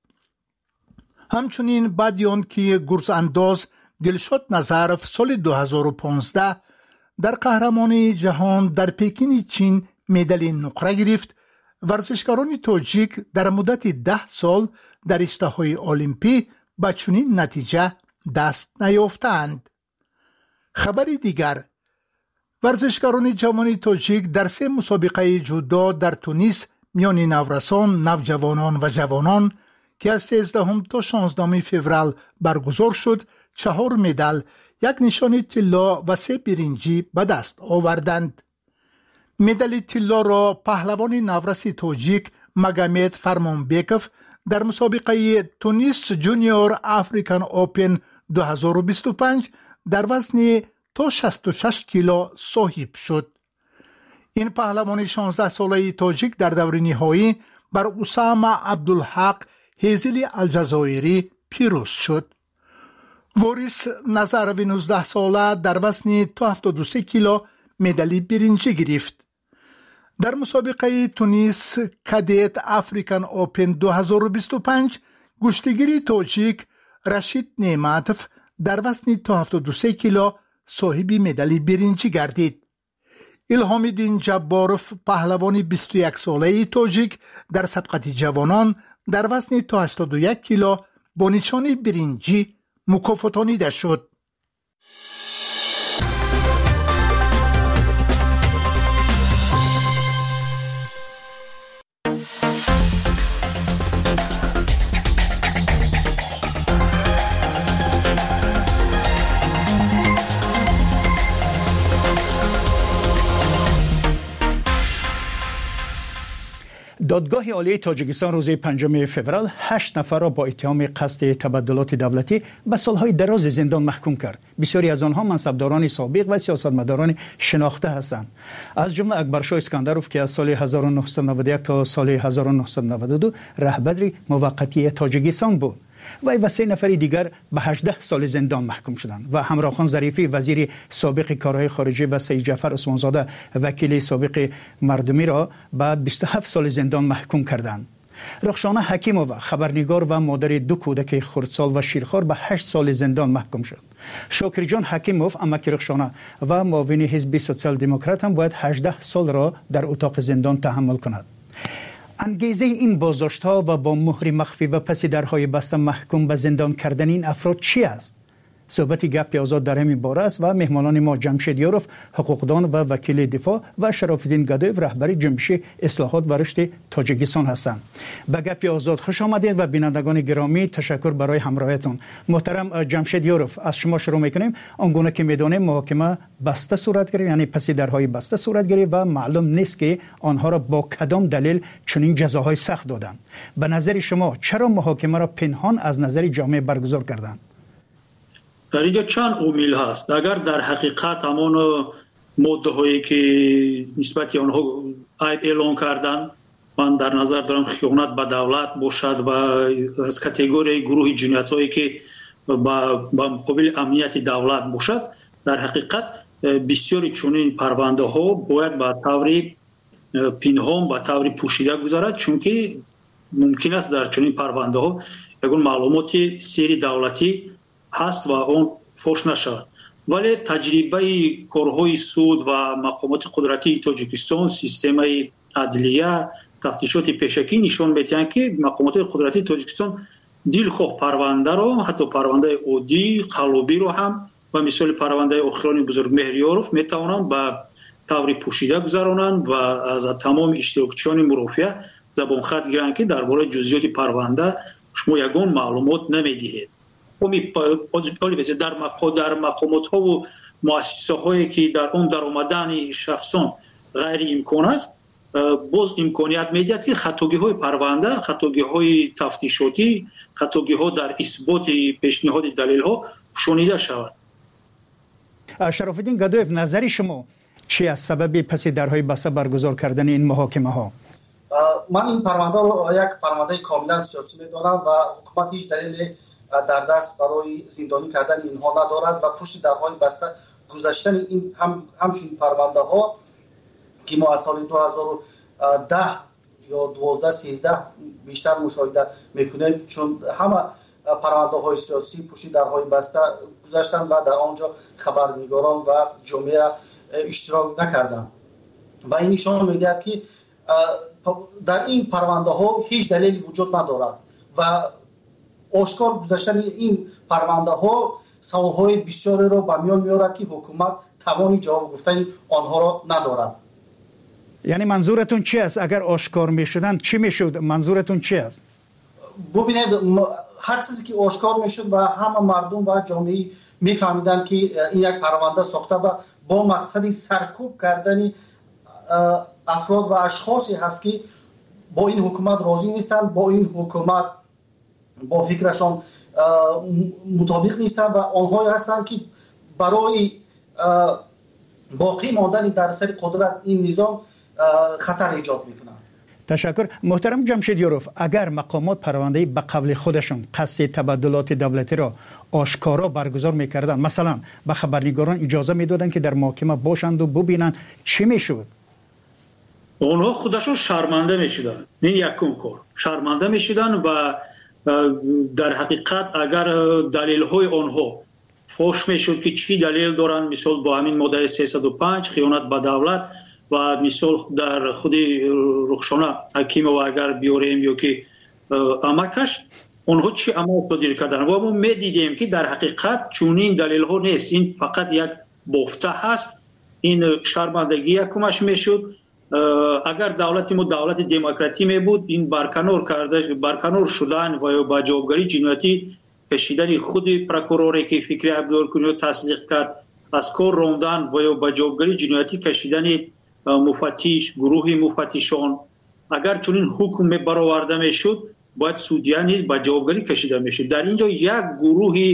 همچنین بعد آن که گرز انداز دلشاد نظرف سال 2015 در قهرمانی جهان در پکین چین مدال نقره گرفت، ورزشکاران تاجیک در مدت 10 سال در رشته‌های المپی به چنین نتیجه دست نیافتند. خبر دیگر، ورزشکاران جوان تاجیک در 3 مسابقه جودو در تونس میان نورسان، نوجوانان و جوانان که از 13 تا 16 فوریه برگزار شد 4 مدال، 1 نشان طلا و 3 برنجی به دست آوردند. مدال طلا را پهلوان نورسی تاجیک مگامد فرمانبکوف در مسابقه تونس جونیور افریکن اوپن 2025 در وزن تا 66 کیلو صاحب شد. این پهلوان 16 ساله تاجیک در دور نهایی بر اسامه عبدالحق هیزلی الجزایری پیروز شد. وارث نظرو 19 ساله در وزن تا 73 کیلو مدال برنجی گرفت. در مسابقه تونس کادت افریکن اوپن 2025 گشتگیر تاجیک رشید نعمتوف در وزن تا 73 کیلو صاحب مدال برنجی گردید. الهام‌الدین جباروف پهلوان 21 ساله تاجیک در سبقت جوانان در وزن تا 81 کیلو با نشان برنجی مکافاتانیده شد.
دادگاه عالی تاجیکستان روز 5 فوریه 8 نفر را با اتهام قصد تبدلات دولتی به سالهای دراز زندان محکوم کرد. بسیاری از آنها منصبداران سابق و سیاستمداران شناخته هستند. از جمله اکبرشاه اسکندروف که از سال 1991 تا سال 1992 رهبر موقتی تاجیکستان بود. و 3 نفر دیگر به 18 سال زندان محکوم شدند و همراخان ظریفی وزیر سابق کارهای خارجه و سید جعفر عثمانزاده وکیل سابق مردمی را به 27 سال زندان محکوم کردند. رخشانه حکیمووا خبرنگار و مادر 2 کودک خردسال و شیرخوار به 8 سال زندان محکوم شد. شاکرجان حکیموف امک رخشانه و معاون حزب سوسیال دموکرات هم باید 18 سال را در اتاق زندان تحمل کند. انگیزه این بازداشت‌ها و با مهر مخفی و پس درهای بسته محکوم به زندان کردن این افراد چی است؟ صحبت گپ آزاد در همین باره است و مهمانان ما جمشید یاروف حقوقدان و وکیل دفاع و شراف‌الدین گدایف رهبر جنبش اصلاحات و رشد تاجیکستان هستند. به گپ آزاد خوش آمدید و بینندگان گرامی تشکر برای همراهیتون. محترم جمشید یاروف، از شما شروع می‌کنیم. آنگونه که می‌دانیم محاکمه بسته صورت گرفت، یعنی پس درهای بسته صورت گرفت و معلوم نیست که آنها را با کدام دلیل چنین جزاهای سخت دادند. به نظر شما چرا محاکمه را پنهان از نظر جامعه برگزار کردند؟
در اینجا چند عامل هست. اگر در حقیقت همان ماده هایی که نسبت آنها عیب اعلان کردند، من در نظر دارم خیانت به دولت باشد و از کاتگوری گروه جنایت هایی که با مقابل امنیت دولت باشد، در حقیقت بسیاری چنین پرونده ها باید به طور پنهان به طور پوشیده گذرد، چون که ممکن است در چنین پرونده ها یگان معلومات سری دولتی هست و اون فوش نشود. ولی تجربه کارهای سود و مقامات قدرتی تاجیکستان، سیستم عدلیه، تفتیشات پیشکی نشان می‌دهند که مقامات قدرتی تاجیکستان دلخواه پرونده را، حتی پرونده عادی قلابی را هم و مثال پرونده آخران بزرگ مهریاروف میتوانند به طور پوشیده گذرانند و از تمام اشتراکچیان مرافعه زبان خط گیرند که درباره جزئیات پرونده شما یگان معلومات نمیدهید. در مقامات ها و مؤسسه هایی که در اون در آمدن شخصان غیر امکان است، باز امکانیت میدهد که خطاگی های پرونده، خطاگی های تفتیشاتی، خطاگی ها در اثبات پیشنهاد دلیل ها شنیده شود.
شراف‌الدین گدایف، نظر شما چی از سبب پس درهای بسته برگزار کردن این محاکمه ها؟
من این پرونده رو یک پرونده کاملا سیاسی میدانم و حکومت هیچ دلیل در دست برای زندانی کردن اینها ندارد و پشت درهای بسته گذاشتن این همچون پرونده ها که ما از سال 2010 یا 12-13 بیشتر مشاهده میکنیم، چون همه پرونده‌های سیاسی پشت درهای بسته گذاشتند و در آنجا خبرنگاران و جامعه اشتراک نکردند و این نشان می‌دهد که در این پرونده‌ها هیچ دلیلی وجود ندارد و آشکار گذاشتن این پرونده‌ها سوال‌های بسیاری را به میان می‌آورد که حکومت توانی جواب گفتن آنها را ندارد.
یعنی منظورتون چی است؟ اگر آشکار می‌شدند چی می‌شد؟ منظورتون چی است؟
ببینید هر چیزی که آشکار می‌شد و همه مردم و جامعه می‌فهمیدند که این یک پرونده ساخته و با مقصد سرکوب کردن افراد و اشخاصی هست که با این حکومت راضی نیستند، با این حکومت با فکرشان مطابق نیستند و آنهایی هستند که برای باقی ماندن در سر قدرت این نظام خطر ایجاد میکنند.
تشکر. محترم جمشیدیاروف، اگر مقامات پرونده به قبل خودشون قصد تبادلات دولتی را آشکارا برگزار میکردن، مثلا به خبرنگاران اجازه میدادن که در محکمه باشند و ببینن، چی میشد؟
اونها خودشون شرمنده میشدن. این یکم کار شرمنده میشدن و در حقیقت اگر دلیل های آنها فوش میشد که چی دلیل دارن، مثال با همین ماده 305 خیانت به دولت و مثال در خود رخشانه حکیم و اگر بیاریم یا که امکش اونها چی عمل صادر کردن و ما میدیدیم که در حقیقت چونین دلیل ها نیست، این فقط یک بافته هست. این شرمندگی یکمش میشد. اگر دولت ما دولت دموکراتی می بود، این برکنار شدن و با جوابگری جنایتی کشیدن خود پروکوروری که فکری عبدالکنی تصدیق کرد، از کار راندن و با جوابگری جنایتی کشیدن مفتش، گروه مفتشان، اگر چنین حکم برآورده می شد باید سودیان نیز با جوابگری کشیده می شد. در اینجا یک گروه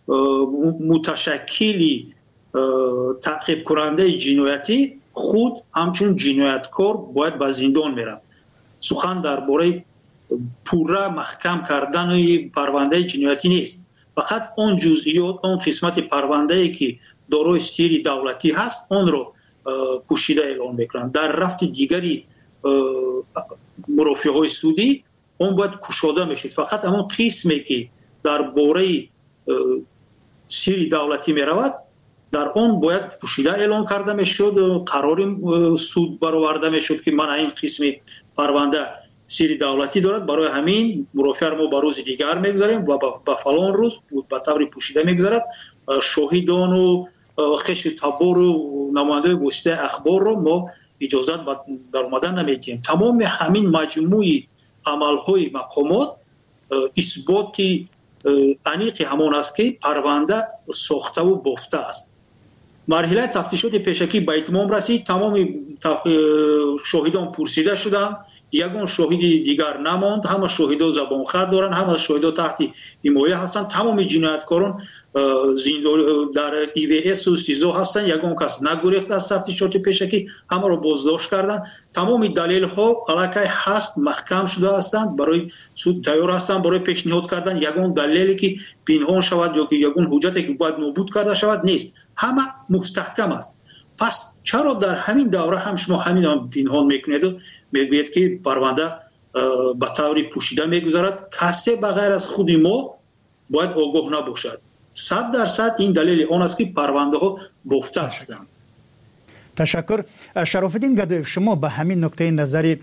متشکلی تعقیب کننده جنایتی خود همچون جنایتکار باید به زندان میرن. سخن درباره پورا محکم کردن پرونده جنایتی نیست، فقط اون جزئیات، اون قسمت پرونده ای که دارای سری دولتی هست اون رو پوشیده اعلام میکنن. در رفت دیگری مرافعه های سودی اون باید کشاده میشد. فقط همون قسمی که درباره سری دولتی میرود در آن باید پوشیده اعلام کرده میشد، قرار سود برآورده میشد که من این قسم پرونده سری دولتی دارد، برای همین مرافع ما به روز دیگر میگذاریم و به فلان روز به طور پوشیده میگذارد. شاهدان و خش تبار و نماینده واسطه اخبار رو ما اجازت در اومدن نمیدیم. تمام همین مجموعی عملهای مقامات اثبات انیق همان است که پرونده ساخته و بافته است. مرحله تفتیشات پیشکی به اتمام رسید. تمام شاهدان پرسیده شدند، یگان شاهد دیگر نماند. همه شاهدا زبان خط دارند، همه شاهدا تحت حمایه هستند. تمام جنایتکاران در EVS و سیزو هستند. یگان کس نگریخت از تفتیشات پیشکی، همه را بازداشت کردند. تمام دلیل ها علاقه هست، محکم شده هستند، برای سود تیار هستند برای پیشنهاد کردن. یگان دلیلی که پنهان شود یا که یگان حجتی که باید نابود کرده شود نیست، همه مستحکم است. پس چرا در همین دوره هم شما همین پنهان میکنید و میگوید که پرونده به طوری پوشیده میگذارد؟ کسی بغیر از خود ما باید آگاه نباشد. 100% این دلیل آن است که پرونده ها بافته هستند.
تشکر. شرافالدین گدایف، شما به همین نقطه نظر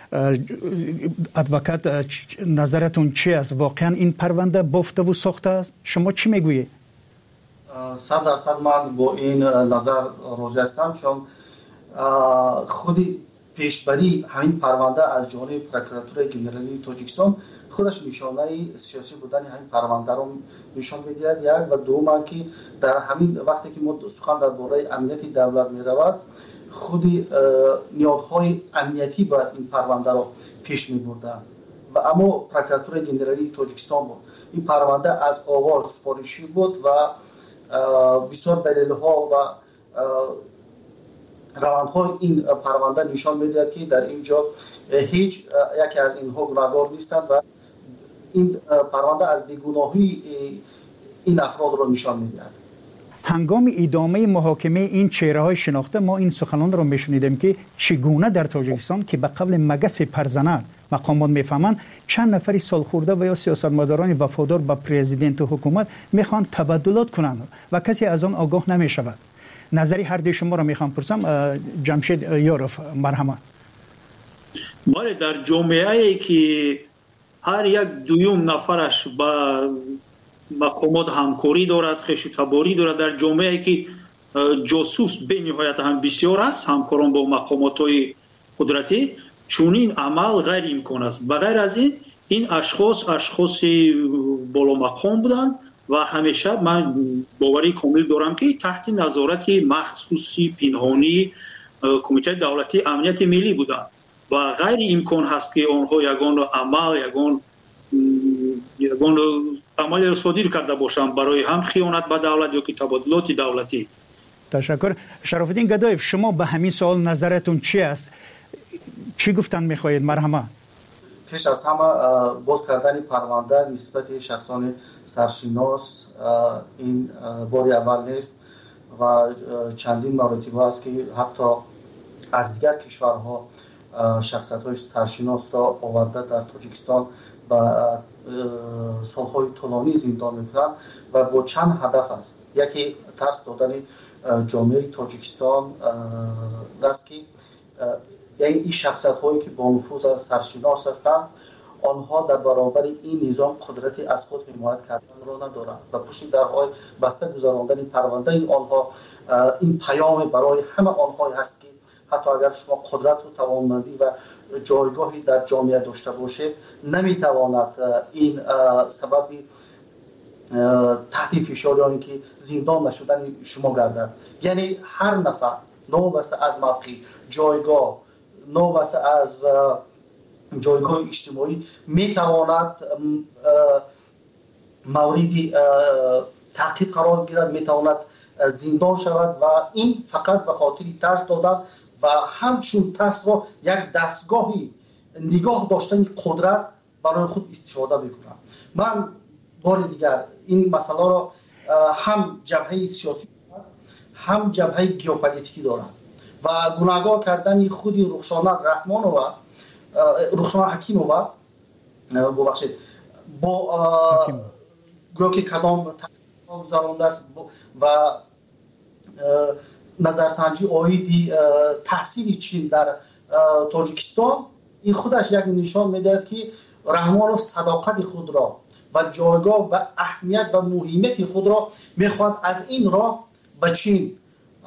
ادوکات نظرتون چی است؟ واقعا این پرونده بافته و ساخته است؟ شما چی میگویید؟
100% من با این نظر راضی هستم، چون خودی پیشبری همین پرونده از جانب پروکراتور گنرالی تاجیکستان خودش نشانه سیاسی بودن همین پرونده رو نشان می‌دهد. یک و دوم که در همین وقتی که ما سخن درباره امنیت دولت می‌رود، خودی نیازهای امنیتی باید این پرونده رو پیش می‌بردن و اما پروکراتور گنرالی تاجیکستان بود. این پرونده از آغاز سفارشی بود و بسیار دلیل‌ها و روندهای این پرونده نشان می‌دهد که در اینجا هیچ یکی از اینها گناهکار نیستند و این پرونده از بیگناهی این افراد را نشان می‌دهد.
هنگام ادامه محاکمه این چهره‌های شناخته ما این سخنان را میشنیدیم که چگونه در تاجیکستان که به قبل مگس پرزنر مقامات میفهمند چند نفری سالخورده و یا سیاستمداران وفادار به پرزیدنت و حکومت میخوان تبادلات کنند و کسی از آن آگاه نمیشود. نظری هر دوی شما را میخوام پرسم. جمشید یاروف مرحمت.
بله، در جامعه‌ای که هر یک دویم نفرش با مقامات همکاری دارد، خوش‌تباری دارد، در جامعه‌ای که جاسوس به نهایت هم بسیار است، همکاران با مقامات‌های قدرتی، چونین عمل غیر امکان است. بغیر از این اشخاص بالا مقام بودند و همیشه من باوری کامل دارم که تحت نظارت مخصوصی پنهانی کمیته دولتی امنیت ملی بودند و غیر امکان هست که آنها یگان عمل صادر کرده باشند برای هم خیانت به دولت یا که تبادلات دولتی.
تشکر. شرف الدین گدایف، شما به همین سوال نظرتون چی است؟ چی گفتن میخواهید؟ مرحمت.
پیش از همه باز کردن پرونده نسبت شخصان سرشناس این باری اول نیست و چندین مراتب است که حتی از دیگر کشورها شخصیت‌های سرشناس را آورده در تاجیکستان و سالهای طولانی زندان میکنند و با چند هدف است. یکی ترس دادن جامعه تاجیکستان است که یعنی این شخصیت‌هایی که با نفوذ سرشناس هستند آنها در برابر این نظام قدرتی از خود حمایت کردن را ندارند و پشت درهای بسته گذراندن پرونده آنها این پیام برای همه آنها هست که حتی اگر شما قدرت و توانمندی و جایگاهی در جامعه داشته باشید نمیتواند این سبب تحت فشار یا اینکه زندان نشدن شما گردد. یعنی هر نفر نوبسته از موقع جایگاه، نوبسته از جایگاه اجتماعی میتواند موردی تعقیب قرار گیرد، میتواند زندان شود و این فقط به خاطر ترس دادن و همچون ترس را یک دستگاهی نگاه داشتن قدرت برای خود استفاده میکنند. من بار دیگر این مسئله را هم جبهه سیاسی هم جبهه ژئوپلیتیکی دارم و گناهگار کردن خود رخشانه حکیمووا ببخشید با گویا که کدام گذرانده است و نظرسنجی آیدی تحصیل چین در تاجیکستان این خودش یک نشان میدهد که رحمانوف صداقت خود را و جایگاه و اهمیت و مهمیت خود را میخواد از این راه به چین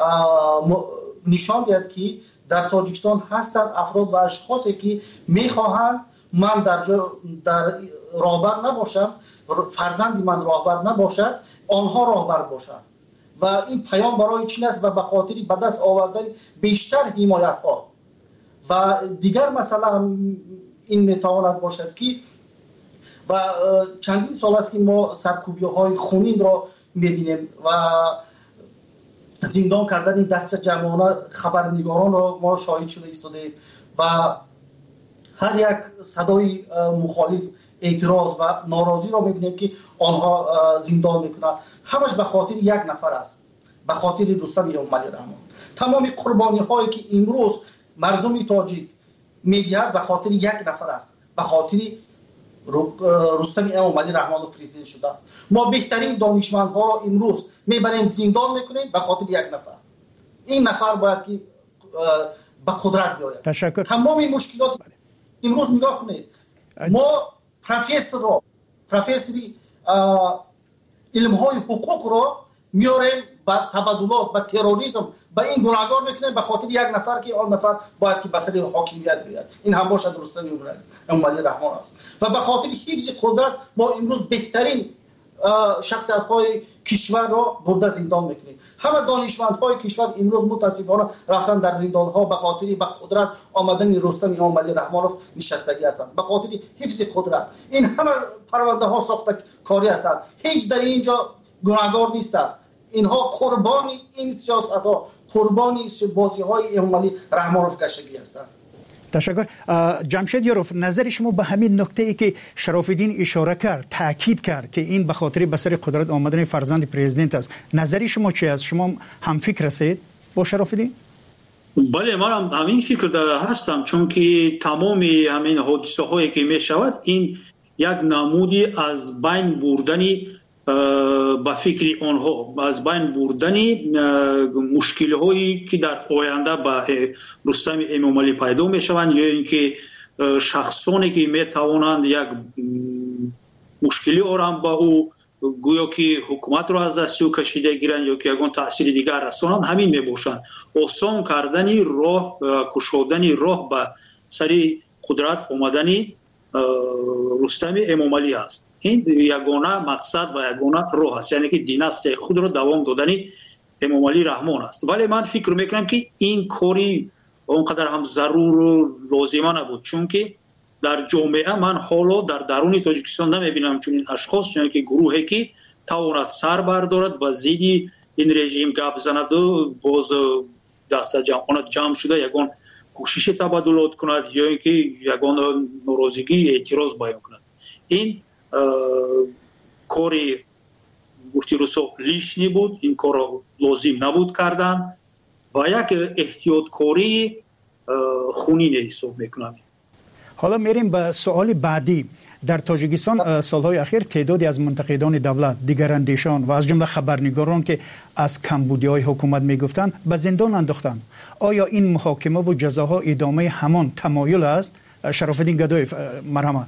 نشان دهد که در تاجیکستان هستند افراد و اشخاصی که میخواهند من در راهبر نباشم، فرزندی من راهبر نباشد، آنها راهبر باشند و این پیام برای چین است و به خاطر به دست آوردن بیشتر حمایت ها و دیگر مسئله این میتواند باشد که و چندین سال است که ما سرکوبی های خونین را میبینیم و زندان کردن دست جمعانه خبرنگاران را ما شاهد شده ایستادیم و هر یک صدای مخالف اعتراض و ناراضی را میبینیم که آنها زندان میکنند. همش به خاطر یک نفر است، به خاطر رستم امالی رحمان. تمام قربانی هایی که امروز مردم تاجیک میدهد به خاطر یک نفر است، به خاطر رستم امالی رحمان پرزیدنت شده. ما بهترین دانشمندها را امروز میبریم زندان میکنیم به خاطر یک نفر. این نفر باید که به قدرت بیاید.
تشکر.
تمام این مشکلات امروز نگاه کنید. ما پروفسوری علم‌های حقوق را میاریم با تبادلات با تروریسم با این گناهگار میکنیم به خاطر یک نفر که آن نفر باید که به سر حاکمیت بیاد. این هم باشد رستم امالی رحمان است و به خاطر حفظ قدرت ما امروز بهترین شخصیت‌های کشور را برده زندان میکنیم. همه دانشمندهای کشور امروز متاسفانه رفتن در زندان‌ها به خاطر به قدرت آمدن رستم امالی رحمانوف نشستگی هستند، به خاطر حفظ قدرت. این همه پرونده ها ساخته کاری هستند، هیچ در اینجا گناهگار نیستند. اینها قربانی این سیاست ها، قربانی بازی های امالی رحمانوف گشتگی هستند.
تشکر. جمشید یاروف، نظر شما به همین نکته ای که شرف الدین اشاره کرد، تاکید کرد که این به خاطر به سر قدرت آمدن فرزند پرزیدنت است، نظر شما چی است؟ شما هم فکر هستید با شرف الدین؟
بله، من هم همین فکر هستم، چون که تمام همین حادثه هایی که می شود این یک نمودی از بین بردنی با فکر آنها، از بین بردنی مشکل هایی که در آینده با رستم امامعلی پیدا می شوند، یا اینکه شخصانی که می توانند یک مشکلی آرام با او گویا که حکومت را از دست او کشیده گیرند یا که یگان تأثیر دیگر رسانند، همین می باشند. آسان کردنی راه، کشودنی راه به سر قدرت آمدنی رستم امامعلی است. این یگانه مقصد و یگانه راه است، یعنی که دیناستی خود را دوام دادنی امامعلی رحمان است. ولی من فکر میکنم که این کاری اونقدر هم ضرور و لازمه نبود، چون که در جامعه من حالا در درون تاجیکستان نمیبینم چون این اشخاص، چون که گروهی که تواند سر بردارد و زیدی این رژیم گپ بزند و باز دست جمع شده یگان کوشش تبادلات کند یا اینکه یگان ناراضگی اعتراض بیان کند. این کاری گفتی رسو لیشنی بود، این کار لازم نبود کردن و یک احتیاطکاری خونین حساب میکنم.
حالا میریم به سوال بعدی. در تاجیکستان سالهای اخیر تعدادی از منتقدان دولت، دیگراندیشان و از جمله خبرنگاران که از کمبودی‌های حکومت میگفتند به زندان انداختند. آیا این محاکمه و جزاها ادامه همان تمایل است؟ شرف الدین گدایف، مرحمت.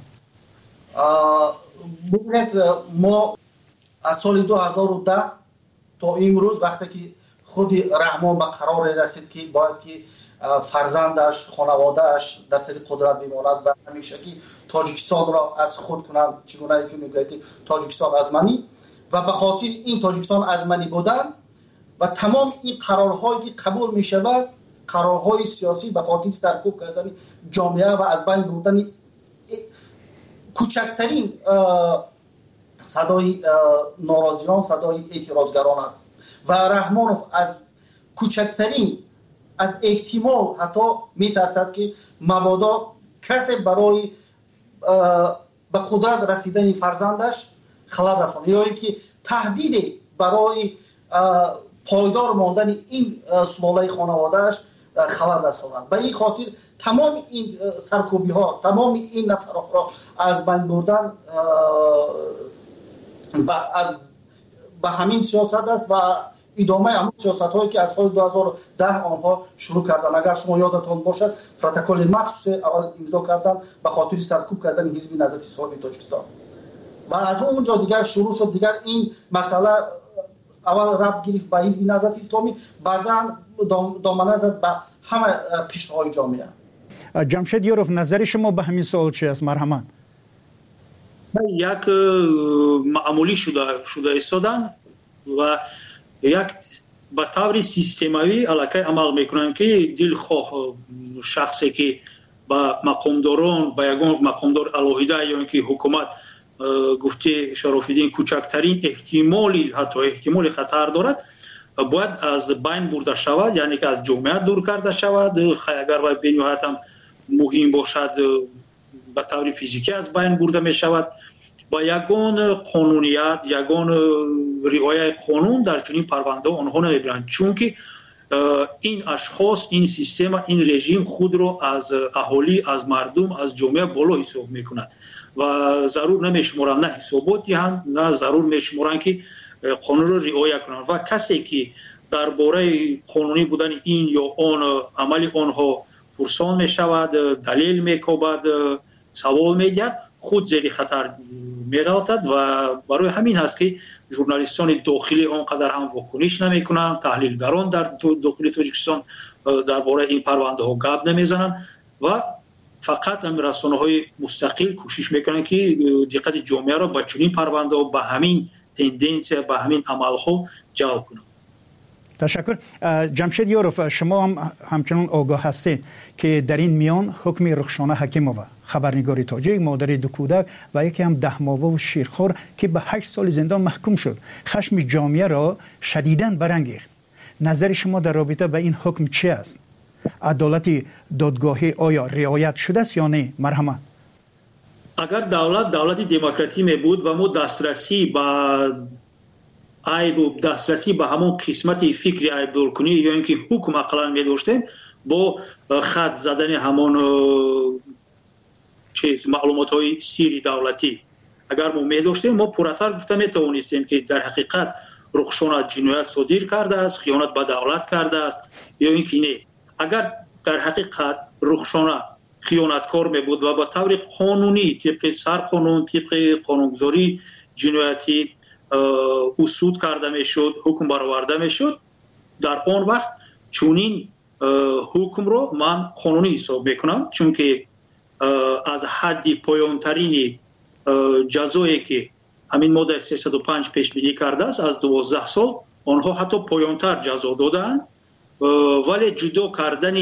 ما از سال 2010 تا امروز وقتی که خود رحمان به قرار رسید که باید که فرزندش، خانوادهش در سر قدرت بماند و همیشه که تاجیکستان را از خود کنند، چگونه که میگه که تاجیکستان از منی، و به خاطر این تاجیکستان از منی بودن و تمام این قرارهایی که قبول می شود، قرارهای سیاسی به خاطر سرکوب کردن جامعه و از بین بردن کوچکترین صدای ناراضیان، صدای اعتراضگران است و رحمانوف از کوچکترین از احتمال حتی میترسد که مبادا کسی برای به قدرت رسیدن فرزندش خلل رساند یا اینکه تهدید برای پایدار ماندن این سلاله خانوادهش خلل رساند. به این خاطر تمام این سرکوبی ها، تمام این نفرات را از بین بردن به همین سیاست است و ادامه همون سیاست هایی که از سال 2010 آنها شروع کردن. اگر شما یادتان باشد پروتکل مخصوص اول امضا کردن به خاطر سرکوب کردن حزب نهضت اسلامی تاجیکستان و از اونجا دیگر شروع شد. دیگر این مسئله اول ربط گرفت به حزب نهضت اسلامی، بعدا دامنه زد به همه قشرهای جامعه.
جمشید یاروف، نظر شما به همین سوال چی است؟ مرحمت.
یک معمولی شده ایستادن و یک به طور سیستماوی علاقه عمل میکنن که دلخواه شخصی که با مقامداران، با یگان مقامدار علاهیده یا اینکه حکومت گفته شرف الدین کوچکترین احتمالی، حتی احتمال خطر دارد، باید از بین برده شود، یعنی که از جامعه دور کرده شود. اگر باید به نهایت هم مهم باشد به طور فیزیکی از بین برده می شود. با یگان قانونیت، یگان رعایت قانون در چنین پرونده آنها نمیبرند، چون که این اشخاص، این سیستم، این رژیم خود را از اهالی، از مردم، از جامعه بالا حساب میکند و ضرور نمیشمارند نه حسابات دهند، نه ضرور میشمارند که قانون را رعایت کنند و کسی که درباره قانونی بودن این یا آن عمل آنها پرسان میشود، دلیل میکوبد، سوال میگد، خود زیر خطر می‌افتد و برای همین هست که ژورنالیستان داخلی آنقدر هم واکنش نمی‌کنند، تحلیلگران در داخل تاجیکستان درباره این پرونده ها گپ نمیزنند و فقط رسانه‌های مستقل کوشش میکنند که دقت جامعه را به چنین پرونده ها، به همین تندنس، به همین عمل‌ها جلب کنند.
تشکر. جمشید یاروف، شما هم همچنان آگاه هستید که در این میان حکم رخشانه حکیمووا، خبرنگار تاجیک، مادر دو کودک و یکی هم 10 ماهه و شیرخوار که به 8 سال زندان محکوم شد، خشم جامعه را شدیداً برانگیخت. نظر شما در رابطه با این حکم چی است؟ عدالت دادگاهی آیا رعایت شده است یا نه؟ مرحمت.
اگر دولت دموکراتی می بود و ما دسترسی به همون قسمت فکری عیبدار کنی یا اینکه حکم اقلا می داشتیم با خط زدن همون معلومات های سیری دولتی اگر ما می داشتیم ما پورتر گفته می توانستیم که در حقیقت رخشان جنایت صادر کرده است، خیانت به دولت کرده است یا اینکه نه. اگر در حقیقت رخشان خیانتکار می بود و با طور قانونی طبق سرقانون طبق قانونگذاری جنایتی اصول کرده می شد، حکم برآورده می شد، در آن وقت چونین حکم رو من قانونی حساب میکنم، چون که از حد پایانترین جزایی که همین ماده 305 پیش بینی کرده است از 12 سال آنها حتی پایانتر جزا دادند، ولی جدا کردن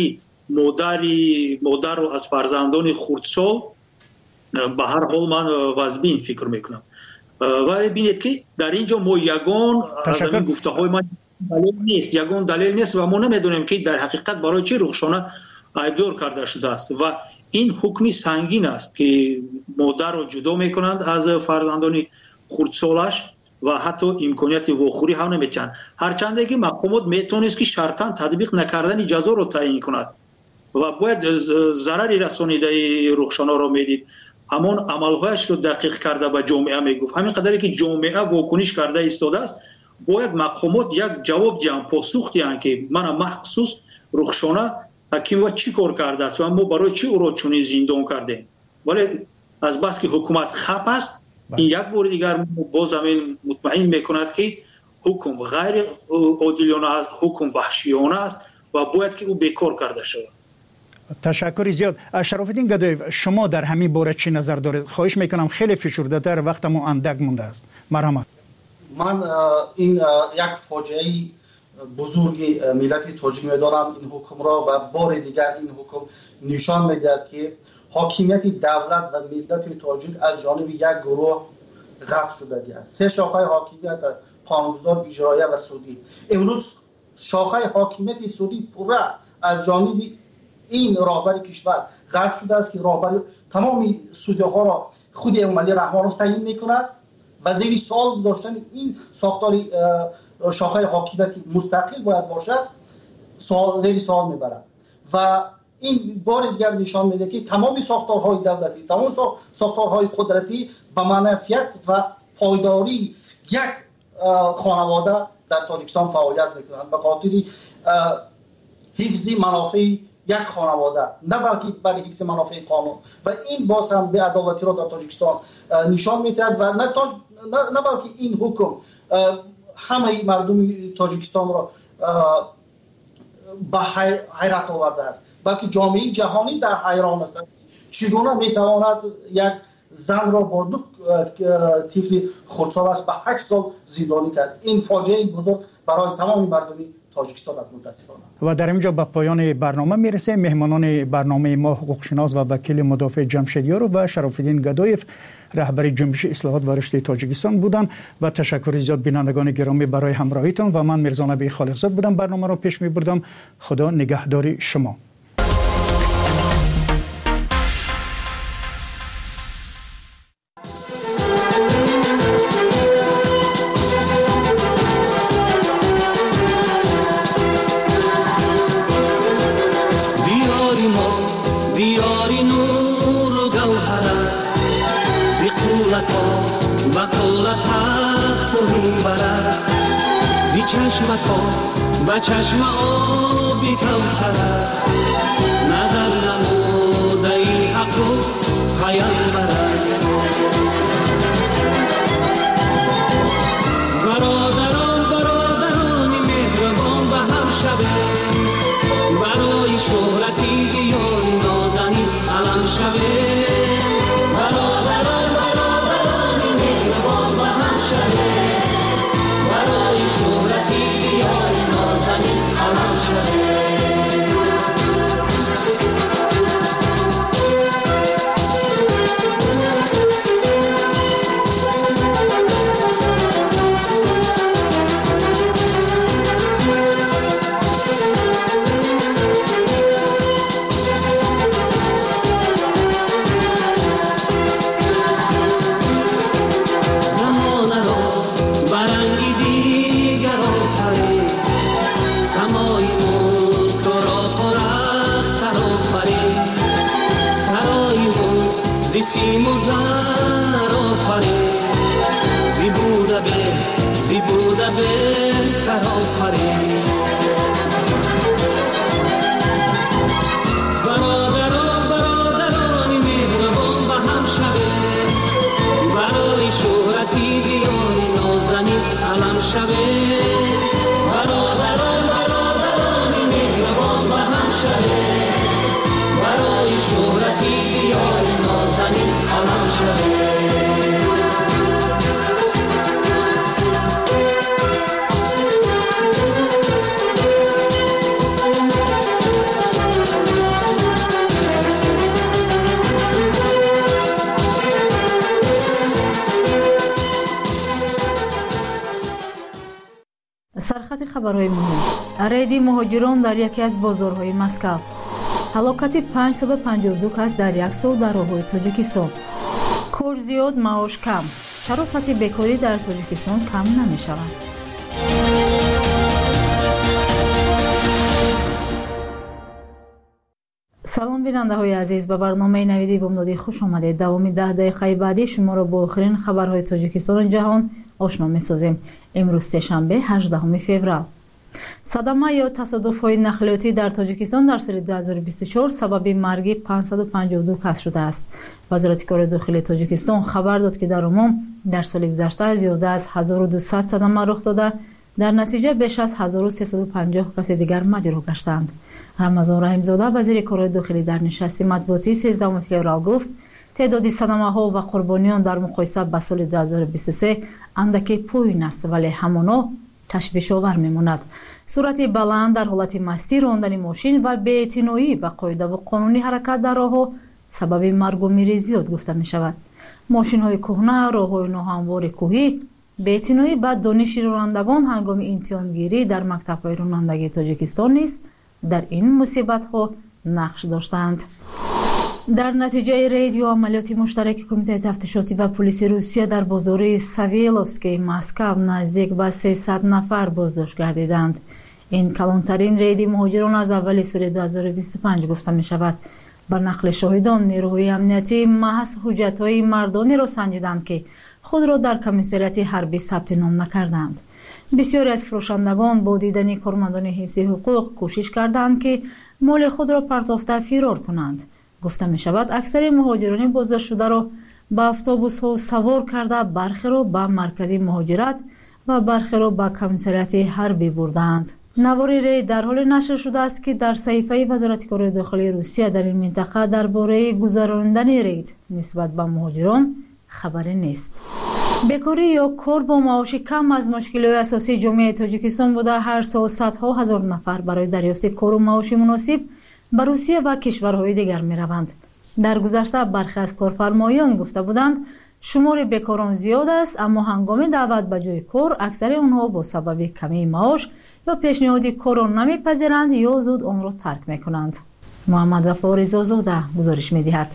مادر رو از فرزندان خردسال به هر حال من واجبین فکر میکنم. ولی ببینید که در اینجا ما یگان از این گفته های من دلیل نیست و ما نمیدونیم که در حقیقت برای چه رخشانه عیبدار کرده شده است و این حکمی سنگین است که مادر رو جدا میکنند از فرزندان خردسالش و حتی امکانیت واخوری هم نمیتن، هرچند که مقامات میتونست که شرطاً تطبیق نکردن جزا رو تعیین کند و باید ضرری رسانیده رخشانه رو میدید، همون عملهایش رو دقیق کرده به جامعه میگفت. همین قدری که جامعه واکنش کرده ایستاده است باید مقامات یک جواب دیان، پاسخ دیان که من مخصوص رخشانه حکیم و چی کار کرده است و ما برای چی او را چنین زندان کردیم. ولی از بس که حکومت خپ است این یک بار دیگر باز همین مطمئن میکند که حکم غیر عادلانه است، حکم وحشیانه است و باید که او بیکار کرده شود.
تشکر زیاد. شرافالدین گدایف، شما در همین باره چی نظر دارید؟ خواهش میکنم خیلی فشرده تر، وقتمون اندک مونده است. مرحمت.
من این یک فاجعه بزرگ ملت تاجیک میدانم این حکم را و بار دیگر این حکم نشان میدهد که حاکمیت دولت و ملت تاجیک از جانب یک گروه غصب شده است. سه شاخه حاکمیت قانونگذار، اجرایی و سودی. امروز شاخه حاکمیت سودی پوره از جانب این راهبر کشور غصب شده است که راهبر تمام سودی ها را خود امامعلی رحمانوف تعیین میکند و زیر سوال گذاشتن این ساختار شاخه حاکمیت مستقل باید باشد زیر سوال میبرد و این بار دیگر نشان میده که تمام ساختارهای دولتی، تمام ساختارهای قدرتی به منفعت و پایداری یک خانواده در تاجیکستان فعالیت میکنند به خاطر حفظ منافع یک خانواده، نه بلکه برای حفظ منافع قانون و این باز هم به عدالتی را در تاجیکستان نشان میدهد و نه بلکه این حکم همه مردم تاجیکستان را به حیرت آورده است، بلکه جامعه جهانی در حیران است چگونه میتواند یک زن را با دو طفل خردسالش به 8 سال زندانی کرد. این فاجعه بزرگ برای تمام مردم تاجیکستان است متاسفانه.
و در اینجا به پایان برنامه میرسه. مهمانان برنامه ما حقوقشناس و وکیل مدافع جمشیدیار و شرافالدین گدایف رهبر جنبش اصلاحات و رشد تاجیکستان بودند و تشکر زیاد بینندگان گرامی برای همراهیتان و من میرزا نبی خالقزاد بودم برنامه را پیش میبردم. خدا نگهدار شما.
با چشم آبی کوثر است نظر نموده این حق و پیامبر است. برادران مهربان به هم شبه برای شهرتی دیار نازنین علم شبه. برادران مهربان به هم شبه برای شهرتی دیار نازنین علم شبه. که سیم و زر آفرین زیبوده بهتر آفرین برادرانی مهربان به هم شوه برای شهرتی دیاری نازنین علم شوه برادرانی مهربان به هم شوه برای شهرتی دیاری نازنین علم شوه
سرخط خبرهای مهم. ریدی مهاجران در یکی از بازارهای مسکو. هلاکت 552 کس در یک سال در راههای تاجیکستان. کار زیاد معاش کم. چرا سطح بیکاری در تاجیکستان کم نمی شود؟ سلام بیننده های عزیز، به برنامه نویدی بامدادی خوش آمدید. دوامی 10 دقیقه بعدی شما را با آخرین خبرهای تاجیکستان جهان آشنا می‌سازیم. امروز سه‌شنبه 18 فوریه. صدمه یا تصادف‌های نقلیاتی در تاجیکستان در سال 2024 سبب مرگ 552 کس شده است. وزارت کار داخلی تاجیکستان خبر داد که در عموم در سال گذشته زیاده از 1200 صدمه رخ داده، در نتیجه بیش از 1350 کس دیگر مجروح گشتند. رمضان رحیمزاده وزیر کار داخلی در نشست مطبوعاتی 13 فوریه گفت تعداد صدمه‌ها و قربانیان در مقایسه با سال 2023 اندکی پایین است، ولی همانا تشویش‌آور می‌ماند. سرعت بلند در حالت مستی راندن ماشین و بی‌اعتنایی به قاعده و قانون حرکت در راه‌ها سبب مرگ و میر زیاد گفته می‌شود. ماشین‌های کهنه، راه‌های ناهموار کوهی، بی‌اعتنایی به دانش رانندگان هنگام امتحانگیری در مکتب‌های رانندگی تاجیکستان نیز در این مصیبت‌ها نقش داشتند. در نتیجه رید یا عملیات مشترک کمیته تفتیشاتی و پلیس روسیه در بازار ساویلوفسکی مسکو نزدیک به 300 نفر بازداشت گردیدند. این کلانترین رید مهاجران از اول سال 2025 گفته می شود. بر نقل شاهدان نیروهای امنیتی محض حجت‌های مردانی را سنجیدند که خود را در کمیساریات حربی ثبت نام نکردند. بسیاری از فروشندگان با دیدن کارمندان حفظ حقوق کوشش کردند که مال خود را پرتافته فرار کنند. گفته می شود اکثر مهاجران بازداشت شده را به اتوبوس ها سوار کرده برخی را به مرکز مهاجرت و برخی را به کمیساریات حربی بردند. نوار ری در حال نشر شده است که در صحیفه وزارت کار داخلی روسیه در این منطقه درباره گذراندن رید نسبت به مهاجران خبری نیست. بیکاری یا کار با معاش کم از مشکلات اساسی جامعه تاجیکستان بوده. هر سال صدها هزار نفر برای دریافت کار و معاش مناسب به روسیه و کشورهای دیگر می روند. در گذشته برخی از کارفرمایان گفته بودند شمار بیکاران زیاد است، اما هنگام دعوت به جای کار اکثر آنها با سبب کمی معاش یا پیشنهاد کار را نمیپذیرند یا زود آن را ترک می کنند. محمد ظفار رضازاده گزارش می دهد.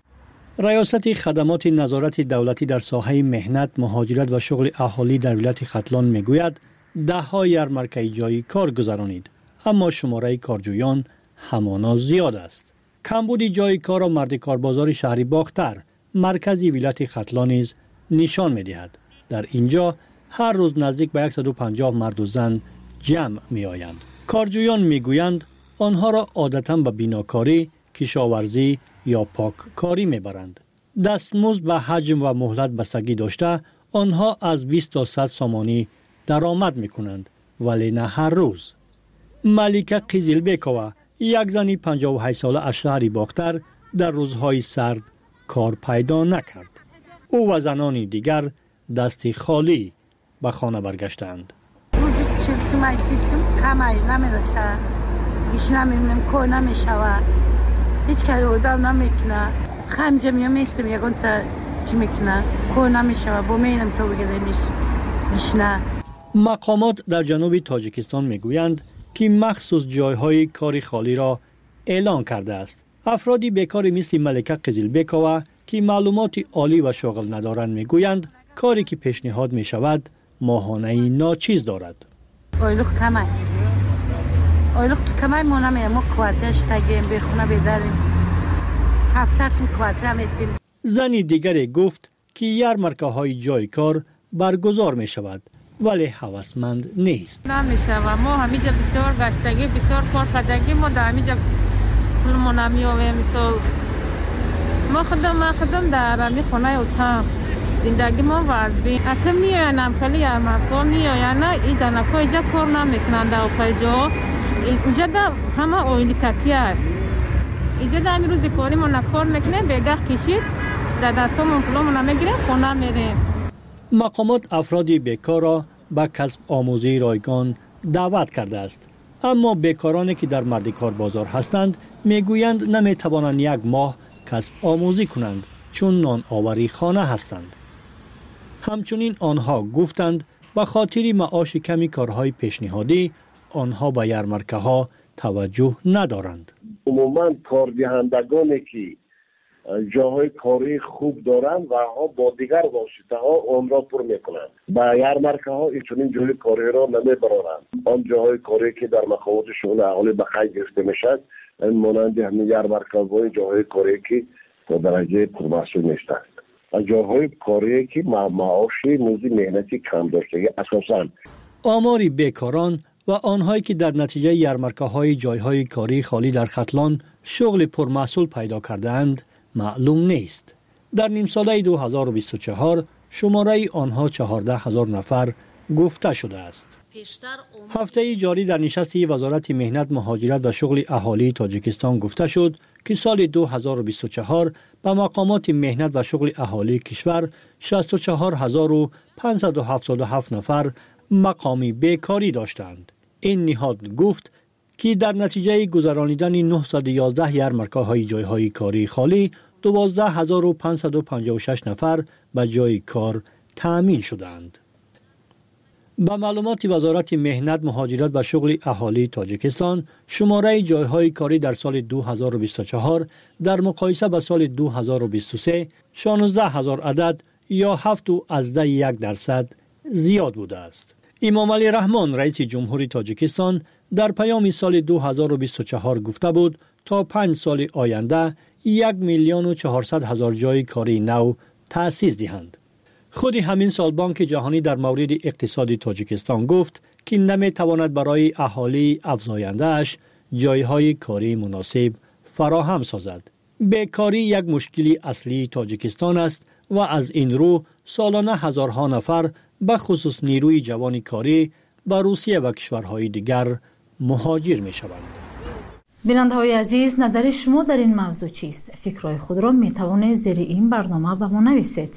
ریاست خدمات نظارت دولتی در ساحه مهنت، مهاجرت و شغل اهالی در ولایت ختلان می گوید ده‌ها یارمارکه جای کار گذرانید، اما شماره کارجویان همانا زیاد است. کمبود جای کار و مرد کاربازار شهری باختر مرکزی ولایت ختلان نیز نشان می دهد. در اینجا هر روز نزدیک به 150 مرد و زن جمع می آیند. کارجویان می گویند آنها را عادتاً به بیناکاری، کشاورزی یا پاککاری می برند. دستمزد به حجم و مهلت بستگی داشته آنها از 20 تا 100 سامانی درآمد می کنند، ولی نه هر روز. ملیکه قیزیلبکووا یک زنی 58 ساله از شهری باختر در روزهای سرد کار پیدا نکرد. او و زنانی دیگر دستی خالی به خانه برگشتند.
هیچ کاری آدم نمیکنه. خمجه میتونم یکون تا چی میکنه کار نمیشه با میرم تو بگیره میشنه.
مقامات در جنوب تاجیکستان میگویند که مخصوص جایهای کاری خالی را اعلان کرده است. افرادی بیکاری مثل ملکه قیزیلبکووا که معلومات عالی و شغل ندارند میگویند کاری که پیشنهاد میشود ماهانه ناچیز دارد.
آیلوخ کمای ما نمیم، ما کوارترش تگیم بخونه بیداریم. هفتهتون کوارتر میتیم.
زن دیگری گفت که یارمارکه‌های جای کار برگزار می شود ولی هوسمند نیست.
نمیشه. ما همینجا بسیار گشتگی، بسیار کار کردگی، ما در همینجا پولمون نمی‌آویم. مثال ما خودم در همی خونه اتاق زندگی ما وضعی اصلا میایم خیلی یارمارکا میایم، نه این زنکا اینجا کار نمیکنند در اوپرجا اینجا در همه اویلی تکیه اینجا در همین روزی کاری ما نکار میکنه بگه کشید در دستامون پولمون نمیگیریم خونه میریم.
مقامات افرادی بیکار را به کسب آموزی رایگان دعوت کرده است، اما بیکارانی که در مرد کار بازار هستند میگویند نمیتوانند یک ماه کسب آموزی کنند چون نان آوری خانه هستند. همچنین آنها گفتند به خاطر معاش کمی کارهای پیشنهادی آنها به یارمارکه ها توجه ندارند.
عموما کاردهندگانی که جاهای کاری خوب دارند و ها با دیگر واسطه ها آن را پر میکنند. به یارمارکه ها این جای کاری را نمیبرند. آن جاهای کاری که در مخابات شغل اهالی به خرج گرفته میشد مانند همین یارمارکه ها جاهای کاری که تا درجه پرمسئول نیستند. جاهای کاری که معاشی موزی مهنتی کم داشته اساساً
آماری بیکاران و آنهایی که در نتیجه یارمارکه های جایهای کاری خالی در ختلان شغل پرمسئول پیدا کردند معلوم نیست. در نیم ساله 2024 شماره آنها 14,000 نفر گفته شده است. هفته جاری در نشست وزارت مهنت، مهاجرت و شغل اهالی تاجیکستان گفته شد که سال 2024 به مقامات مهنت و شغل اهالی کشور 64,577 نفر مقامی بیکاری داشتند. این نهاد گفت که در نتیجه گذرانیدن 911 یارمارکه های جایهای کاری خالی 12,556 نفر به جای کار تأمین شدند. با معلومات وزارت مهنت، مهاجرت و شغل اهالی تاجیکستان، شماره جایهای کاری در سال 2024 در مقایسه با سال 2023 16,000 عدد یا 7.1% زیاد بوده است. امام علی رحمان رئیس جمهوری تاجیکستان در پیام سال 2024 گفته بود تا 5 سال آینده 1,400,000 جای کاری نو تأسیس دهند. خود همین سال بانک جهانی در مورد اقتصاد تاجیکستان گفت که نمیتواند برای اهالی افزاینده‌اش جایهای کاری مناسب فراهم سازد. بیکاری یک مشکلی اصلی تاجیکستان است و از این رو سالانه هزارها نفر به خصوص نیروی جوان کاری به روسیه و کشورهای دیگر مهاجر می شوند.
بیننده‌های عزیز، نظر شما در این موضوع چیست؟ فکرهای خود را می توانید زیر این برنامه به ما نویسید.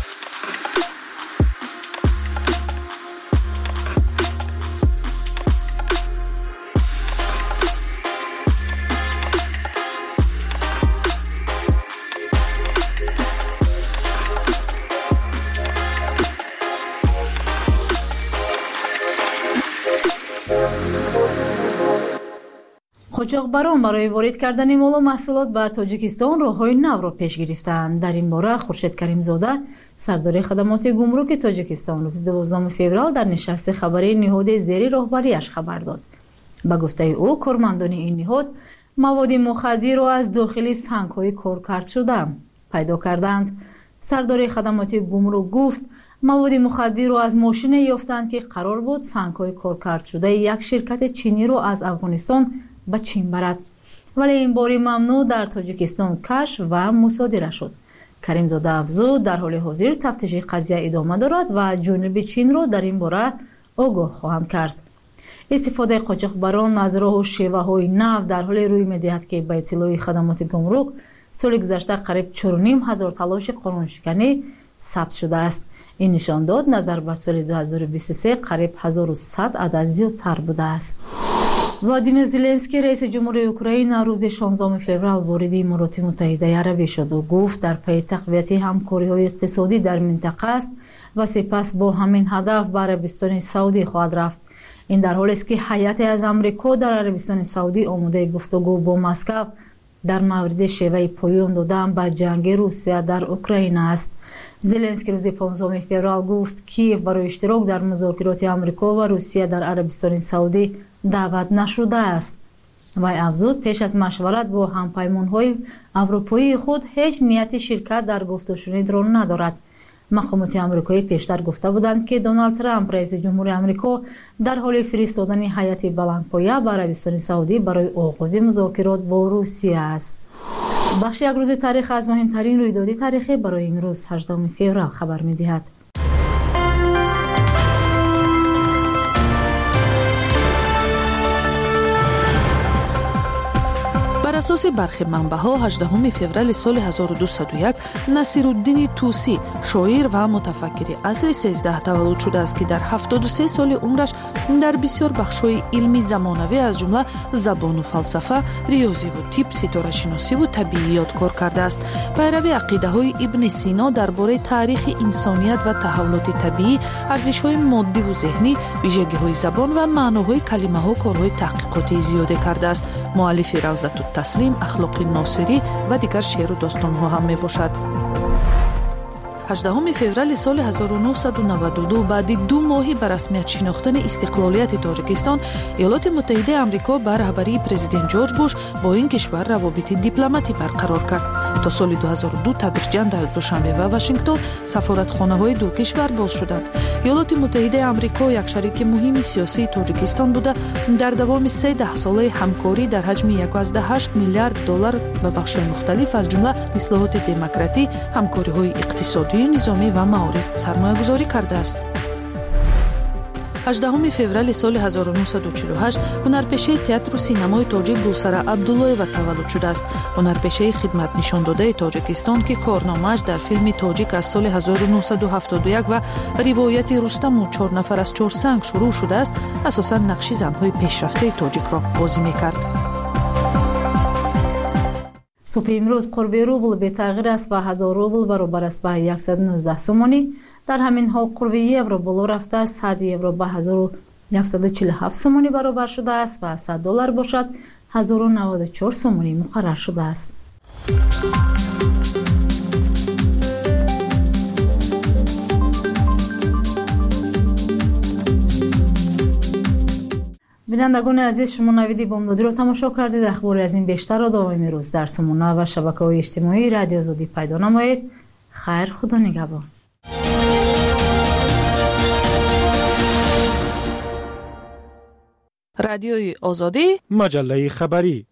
قاچاقبران برای وارد کردن مال و محصولات به تاجیکستان راه‌های نو را پیش گرفتند. در این باره خورشید کریمزاده، سردار خدمات گمرک تاجیکستان، روز 12 فوریه در نشست خبری نهاد زیر راهبریش خبر داد. به گفته او، کارمندان این نهاد مواد مخدر را از داخل سنگ‌های کارکرد شده پیدا کردند. سردار خدمات گمرک گفت مواد مخدر را از ماشین یافتند که قرار بود سنگ‌های کارکرد شده یک شرکت چینی را از افغانستان به چین برد، ولی این باری ممنوع در تاجیکستان کشف و مصادره شد. کریمزاده افزود در حال حاضر تفتیش قضیه ادامه دارد و جانب چین را در این باره آگاه خواهند کرد. استفاده قاچاقبران از راه و شیوه‌های نو در حال روی می‌دهد که به اطلاع خدمات گمرک سال گذشته قریب 4,500 تلاش قانونشکنی ثبت شده است. این نشان داد نظر به سال 2023 قریب 1100 عدد زیادتر بوده است. ولادیمیر زلنسکی رئیس جمهوری اوکراین روز 16 فوریه وارد امارات متحده عربی شد و گفت در پی تقویت همکاری‌های اقتصادی در منطقه است و سپس با همین هدف به عربستان سعودی خواهد رفت. این در حالی است که هیئت از آمریکا در عربستان سعودی آماده گفتگو با مسکو در مورد شیوه پایان دادن به جنگ روسیه در اوکراین است. زلنسکی روز 15 فوریه گفت کیف برای اشتراک در مذاکرات آمریکا و روسیه در عربستان سعودی دعوت نشده است. وی افزود پیش از مشورت با همپیمان‌های اروپایی خود هیچ نیت شرکت در گفت‌وشنود را ندارد. مقامات آمریکایی پیشتر گفته بودند که دونالد ترامپ رئیس جمهور آمریکا در حال فرستادن هیئت بلندپایه به عربستان سعودی برای آغاز مذاکرات با روسیه است. بخش یک روز تاریخ از مهمترین رویداد تاریخی برای امروز 18 فوریه خبر می‌دهد.
بر اساس برخی منبع‌ها 18 فوریه سال 1201 نصیرالدین طوسی شاعر و متفکر عصر 13 تولد شده است که در 73 سال عمرش در بسیار بخش‌های علمی زمانوی از جمله زبان و فلسفه، ریاضی و طب، ستاره‌شناسی و طبیعیات کار کرده است. پیروی عقیده‌های ابن سینا درباره تاریخ انسانیت و تحولات طبیعی، ارزش‌های مادی و ذهنی، ویژگی‌های زبان و معناهای کلمه‌ها کارهای تحقیقاتی زیاده کرده است. مؤلف روضة تسلیم، اخلاق ناصری و دیگر شعر و داستان‌ها هم میباشد. 18 فوریه سال 1992 بعد 2 ماه به رسمیت شناختن استقلالیت تاجیکستان، ایالات متحده آمریکا به رهبری پرزیدنت جورج بوش با این کشور روابط دیپلماتی برقرار کرد. تا سال 2002 تدریجاً در دوشنبه و واشنگتن سفارتخانه‌های دو کشور باز شدند. ایالات متحده آمریکا یک شریک مهم سیاسی تاجیکستان بوده، در دوام 13 ساله همکاری در حجم 1.8 میلیارد دلار به بخش‌های مختلف از جمله اصلاحات دموکراتی، همکاری‌های اقتصادی، نظامی و معارف سرمایه‌گذاری کرده است. 18 فوریه سال 1948 هنرپیشه تئاتر و سینمای تاجیک گلسره عبدالله‌اوا تولد شده است. هنرپیشه خدمت نشان داده تاجیکستان که کارنامه‌اش در فیلم تاجیک از سال 1971 و روایت رستم و 4 نفر از 4 سنگ شروع شده است، اساساً نقش زن‌های پیشرفته تاجیک را بازی می‌کرد.
صبح امروز قرب روبل به تغییر است و 1000 روبل برابر است به 119 سومانی. در همین حال قرب یورو بالا رفته است. 100 یورو به 1147 سومانی برابر شده است و 100 دلار باشد 1094 سومانی مقرر شده است. بینندگان عزیز، شما نوید بامدادی را تماشا کردید. اخبار از این بیشتر را دائم روز در سامانه و شبکه‌های اجتماعی رادیو آزادی پیدا نمایید. خیر، خدا نگهدار.
رادیوی آزادی،
مجله خبری.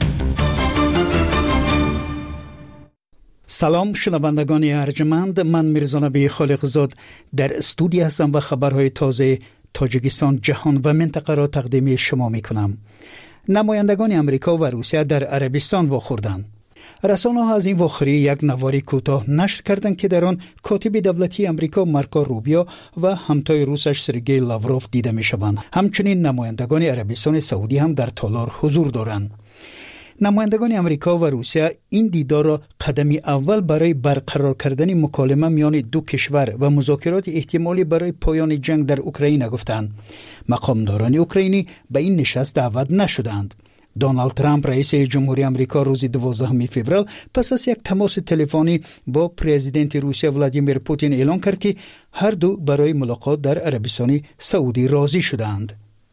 سلام شنوندگان ارجمند، من میرزا نبی خالقزاد در استودیو هستم و خبرهای تازه تاجیکستان، جهان و منطقه را تقدیم شما می کنم. نمایندگان امریکا و روسیه در عربستان واخوردند. رسانه‌ها از این واخوری یک نواری کوتاه نشر کردند که در آن کاتب دولتی امریکا مارکو روبیو و همتای روسش سرگئی لاوروف دیده می شوند. همچنین نمایندگان عربستان سعودی هم در تالار حضور دارند. نمایندگان امریکا و روسیه این دیدار را قدمی اول برای برقرار کردن مکالمه میان دو کشور و مذاکرات احتمالی برای پایان جنگ در اوکراین گفتند. مقامداران اوکراینی به این نشست دعوت نشدند. دونالد ترامپ رئیس جمهوری آمریکا روز 12 فوریه پس از یک تماس تلفنی با پرزیدنت روسیه ولادیمیر پوتین اعلام کرد که هر دو برای ملاقات در عربستان سعودی راضی شدند.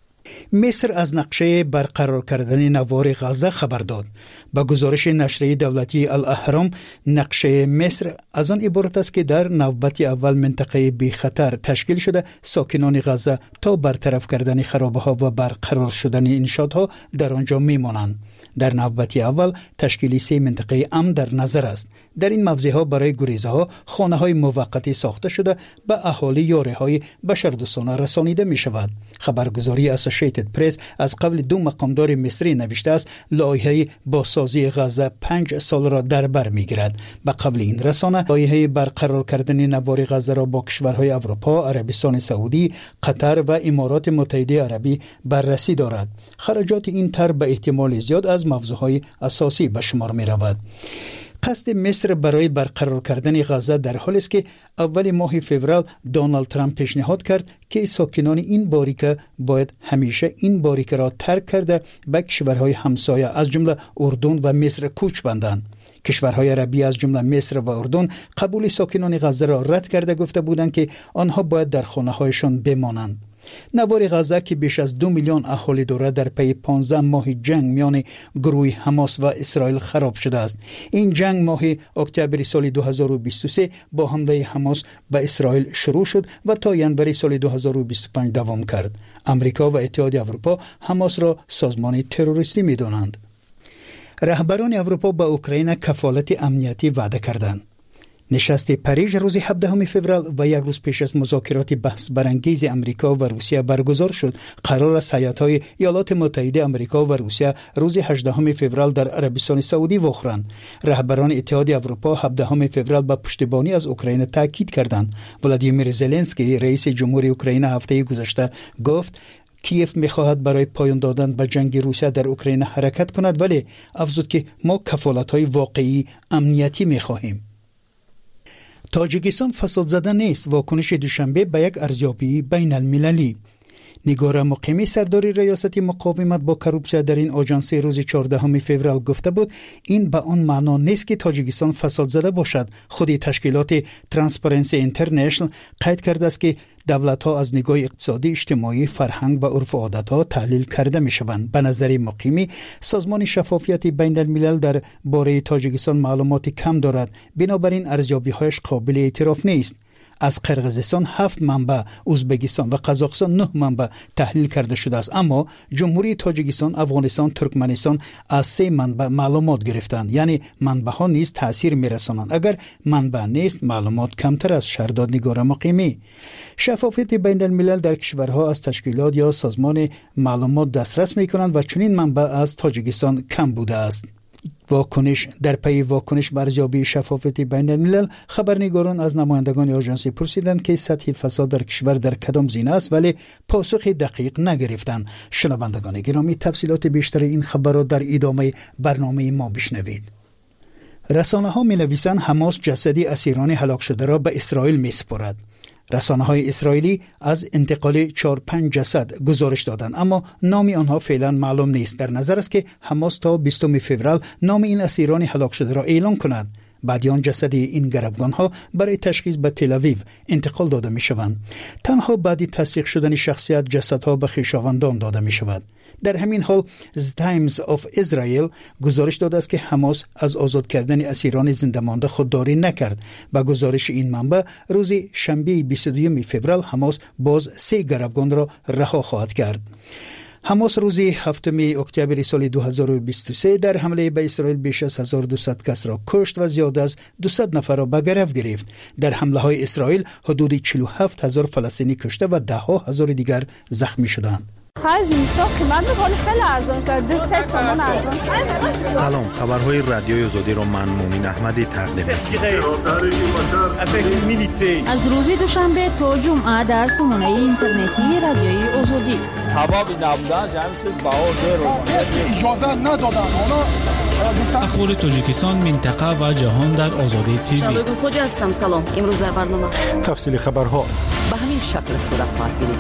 مصر از نقشه برقرار کردن نوار غزه خبر داد. با گزارش نشریه دولتی الاهرام، نقشه مصر از آن عبارت است که در نوبت اول منطقه بی خطر تشکیل شده ساکنان غزه تا برطرف کردن خرابه‌ها و برقرار شدن انشاءات‌ها در آنجا میمانند. در نوبت اول تشکیل 3 منطقه امن در نظر است. در این موضع‌ها برای گریزها خانه‌های موقتی ساخته شده به اهالی یاری‌های بشردوستانه رسانیده می‌شود. خبرگزاری اسوسییتد پرس از قبل 2 مقامدار مصری نوشته است لایحه بازسازی غزه 5 سال را در بر می‌گیرد. به قبل این رسانه لایحه برقرار کردن نوار غزه را با کشورهای اروپا، عربستان سعودی، قطر و امارات متحده عربی بررسی دارد. خرجات این طرح به احتمال زیاد از موضوعهای اساسی به شمار می‌رود. قصد مصر برای برقرار کردن غزه در حالی است که اول ماه فوریه دونالد ترامپ پیشنهاد کرد که ساکنان این باریکه باید همیشه این باریکه را ترک کرده به کشورهای همسایه از جمله اردن و مصر کوچ بندند. کشورهای عربی از جمله مصر و اردن قبول ساکنان غزه را رد کرده گفته بودند که آنها باید در خانه‌هایشان بمانند. نوار غزه که بیش از 2 میلیون اهالی دارد در پی 15 ماه جنگ میان گروه حماس و اسرائیل خراب شده است. این جنگ ماه اکتبر سال 2023 با حمله حماس به اسرائیل شروع شد و تا ینور سال 2025 دوام کرد. امریکا و اتحادیه اروپا حماس را سازمان تروریستی می‌دانند. رهبران اروپا به اوکراین کفالت امنیتی وعده کردند. نشست پاریژ روز 17 فوریه و یک روز پیش از مذاکرات بحث برانگیز امریکا و روسیه برگزار شد. قرار است هیات‌های ایالات متحده آمریکا و روسیه روز 18 فوریه در عربستان سعودی واخرند. رهبران اتحادیه اروپا 17 فوریه به پشتیبانی از اوکراین تاکید کردند. ولادیمیر زلنسکی رئیس جمهوری اوکراین هفته گذشته گفت کیف می‌خواهد برای پایان دادن به جنگ روسیه در اوکراین حرکت کند، ولی افزود که ما کفالت‌های واقعی امنیتی می‌خواهیم. تاجیکستان فساد زده نیست. واکنش دوشنبه به یک ارزیابی بین المللی. نگار مقیمی سردار ریاست مقاومت با کروپسیا در این آژانسی روز 14 فوریه گفته بود این به آن معنا نیست که تاجیکستان فساد زده باشد. خود تشکیلات ترانسپرنسی اینترنشنال قید کرده است که دولت‌ها از نگاه اقتصادی، اجتماعی، فرهنگ و عرف و عادت‌ها تحلیل کرده می‌شوند. به نظر مقیمی سازمان شفافیت بین الملل در باره تاجیکستان معلومات کم دارد، بنابراین ارزیابی‌هایش قابل اعتراف نیست. از قرقیزستان 7 منبع، ازبکستان و قزاقستان 9 منبع تحلیل کرده شده است، اما جمهوری تاجیکستان، افغانستان، ترکمنستان از 3 منبع معلومات گرفتند. یعنی منبع‌ها نیز تأثیر می‌رسانند. اگر منبع نیست معلومات کمتر از شهرداد نگار مقیمی. شفافیت بین الملل در کشورها از تشکیلات یا سازمان معلومات دسترس می‌کنند و چنین منبع از تاجیکستان کم بوده است. واکنش در پی واکنش بر ارزیابی شفافیت بین الملل، خبرنگاران از نمایندگان آژانس پرسیدند که سطح فساد در کشور در کدام زینه است، ولی پاسخ دقیق نگرفتند. شنوندگان گرامی، تفصیلات بیشتر این خبر را در ادامه برنامه ما بشنوید. رسانه‌ها می‌نویسند حماس جسدی اسیران هلاک شده را به اسرائیل می‌سپارد. رسانه‌های اسرائیلی از انتقال 4-5 جسد گزارش دادند، اما نام آنها فعلا معلوم نیست. در نظر است که حماس تا 20 فوریه نام این اسیران هلاک شده را اعلام کند. بعد آن جسد این گروگان‌ها برای تشخیص به تل آویو انتقال داده می‌شوند. تنها بعد تصدیق شدن شخصیت جسدها به خویشاوندان داده می‌شود. در همین حال تایمز آف اسرائیل گزارش داده است که حماس از آزاد کردن اسیران زنده مانده خودداری نکرد. با گزارش این منبع روز شنبه 22 فوریه حماس باز 3 گروگان را رها خواهد کرد. حماس روز 7 اکتبر سال 2023 در حمله به اسرائیل بیش از 1200 کس را کشت و زیاد از 200 نفر را به گرفت گرفت. در حمله‌های اسرائیل حدود 47000 فلسطینی کشته و 10,000 دیگر زخمی شدند.
سلام، خبرهای رادیوی آزادی را من مومن احمدی تقدیم می‌کنم.
از روز دوشنبه تا جمعه در سامانه اینترنتی رادیوی آزادی
اجازه ندادن.
اخبار تاجیکستان، منطقه و جهان در آزادی تیوی.
شالوگ خوج هستم. سلام. امروز در برنامه
تفصیل خبرها
به همین شکل صورت خواهد گرفت.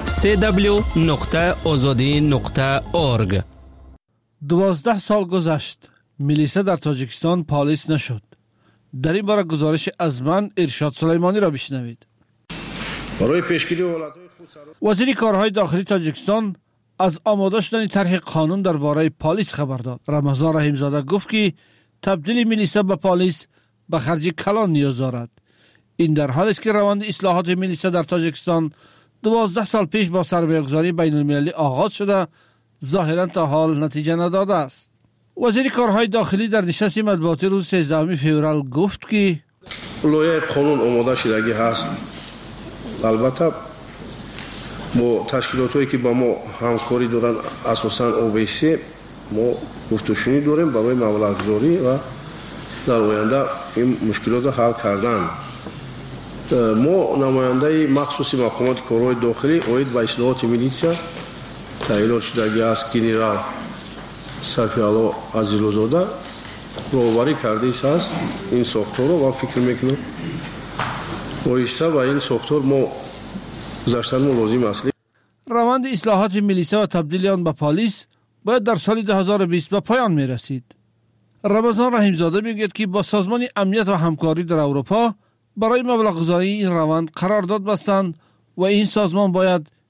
www.azadi.org
12 سال گذشت، میلیسا در تاجیکستان پالیس نشد. در این باره گزارش از من ارشاد سلیمانی را بشنوید.
برای پیشگیری
وزیر کارهای داخلی تاجیکستان از آماده شدن طرح قانون درباره پالیس خبر داد. رمضان رحیمزاده گفت که تبدیل میلیسا به پالیس به خرج کلان نیاز دارد. این در حالی است که روند اصلاحات میلیسا در تاجیکستان 12 سال پیش با سرمایه‌گذاری بین المللی آغاز شده، ظاهرا تا حال نتیجه نداده است. وزیر کارهای داخلی در نشست مطبوعاتی روز 13 فوریه گفت که
لایحه قانون آماده شدگی هست. البته با تشکیلات‌هایی که با ما همکاری دارن، اساساً OBC، ما گفتگوشنی داریم برای مبلغ‌گذاری و در آینده این مشکلات حل کردن. ما نماینده مخصوص مقامات کارهای داخلی اوید به اصلاحات میلیسیا تعیینات شدگی است گنرال صفی‌الله عزیزلوزاده راهبری کرده است این ساختار و فکر میکنم آیسته با این ساختار ما گذاشتن ما لازم است.
روند اصلاحات میلیسا و تبدیل آن به پلیس باید در سال 2020 به پایان می رسید. رمضان رحیمزاده میگوید که با سازمان امنیت و همکاری در اروپا برای مبلغ گذاری این روند قرارداد بستند و این سازمان باید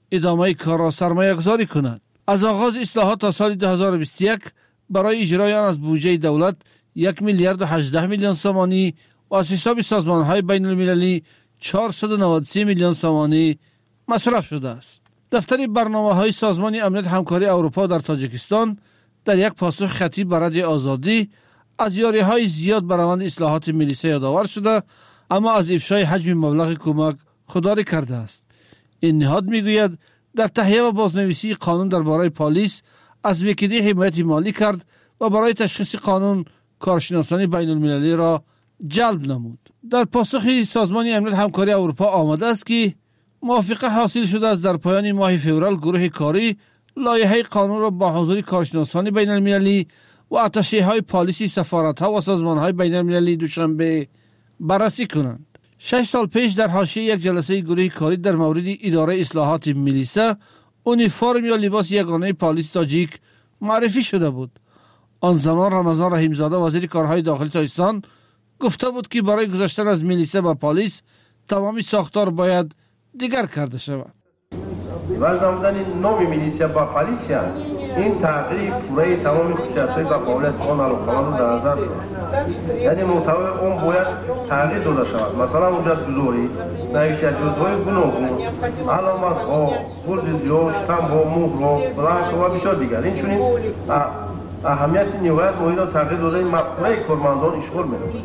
ادامه کار را سرمایه گذاری کند. از آغاز اصلاحات تا سال 2021 برای اجرای آن از بودجه دولت 1 میلیارد و 18 میلیون سومانی و از حساب سازمان‌های بین المللی 493 میلیون سومانی مصرف شده است. دفتر برنامه‌های سازمان امنیت همکاری اروپا در تاجیکستان در یک پاسخ خطی به رادیو آزادی از یاری‌های زیاد بر روند اصلاحات ملیسا یادآور شده، اما از افشای حجم مبلغ کمک خودداری کرده است. این نهاد میگوید در تهیه و بازنویسی قانون درباره پلیس از وکیلی حمایت مالی کرد و برای تشخیص قانون کارشناسان بین المللی را جلب نمود. در پاسخی سازمان امنیت همکاری اروپا آمده است که موافقه حاصل شده است در پایان ماه فوریه گروه کاری لایحه قانون را با حضور کارشناسان بین المللی و اتشه‌های پلیسی سفارت‌ها و سازمان‌های بین المللی دوشنبه بررسی کنند. 6 سال پیش در حاشیه یک جلسه گروه کاری در مورد اداره اصلاحات ملیسا اونیفرم یا لباس یگانه پلیس تاجیک معرفی شده بود. آن زمان رمضان رحیمزاده وزیر کارهای داخلی تاجیکستان گفته بود که برای گذشتن از ملیسا به پلیس تمامی ساختار باید دیگر کرده شود.
وضع نمودن نام میلیسیا با پلیسیا این تغییر پوره تمام خصوصیت‌های و فعالیت آن الان در نظر دارد. یعنی محتوای اون باید تغییر داده شود. مثلا اونجا بزوری نوشته جزوهای گوناگون، علامت‌ها، گلدوزی‌ها، شتم‌ها، مهرها، بلنک و بسیار دیگر. این چنین اهمیت نهایت مهم را تغییر داده مفهوم کارمندان اشغال می‌نماید.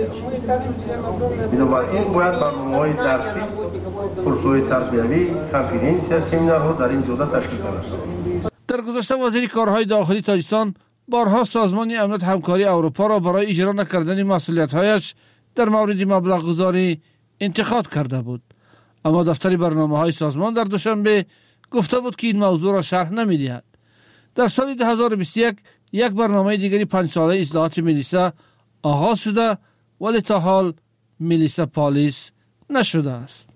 بنابراین باید برنامه‌های درسی، کورس‌های تربیوی، کنفرانس‌ها، سمینارها در این زمینه تشکیل شود.
در گذشته وزیر کارهای داخلی تاجیکستان بارها سازمان امنیت همکاری اروپا را برای اجرا نکردن مسئولیت‌هایش در مورد مبلغ گذاری انتقاد کرده بود، اما دفتر برنامه‌های سازمان در دوشنبه گفته بود که این موضوع را شرح نمی‌دهد. در سال 2021 یک برنامه دیگری 5 ساله اصلاحات ملیسا آغاز شده ولی تا حال ملیسا پلیس نشده است.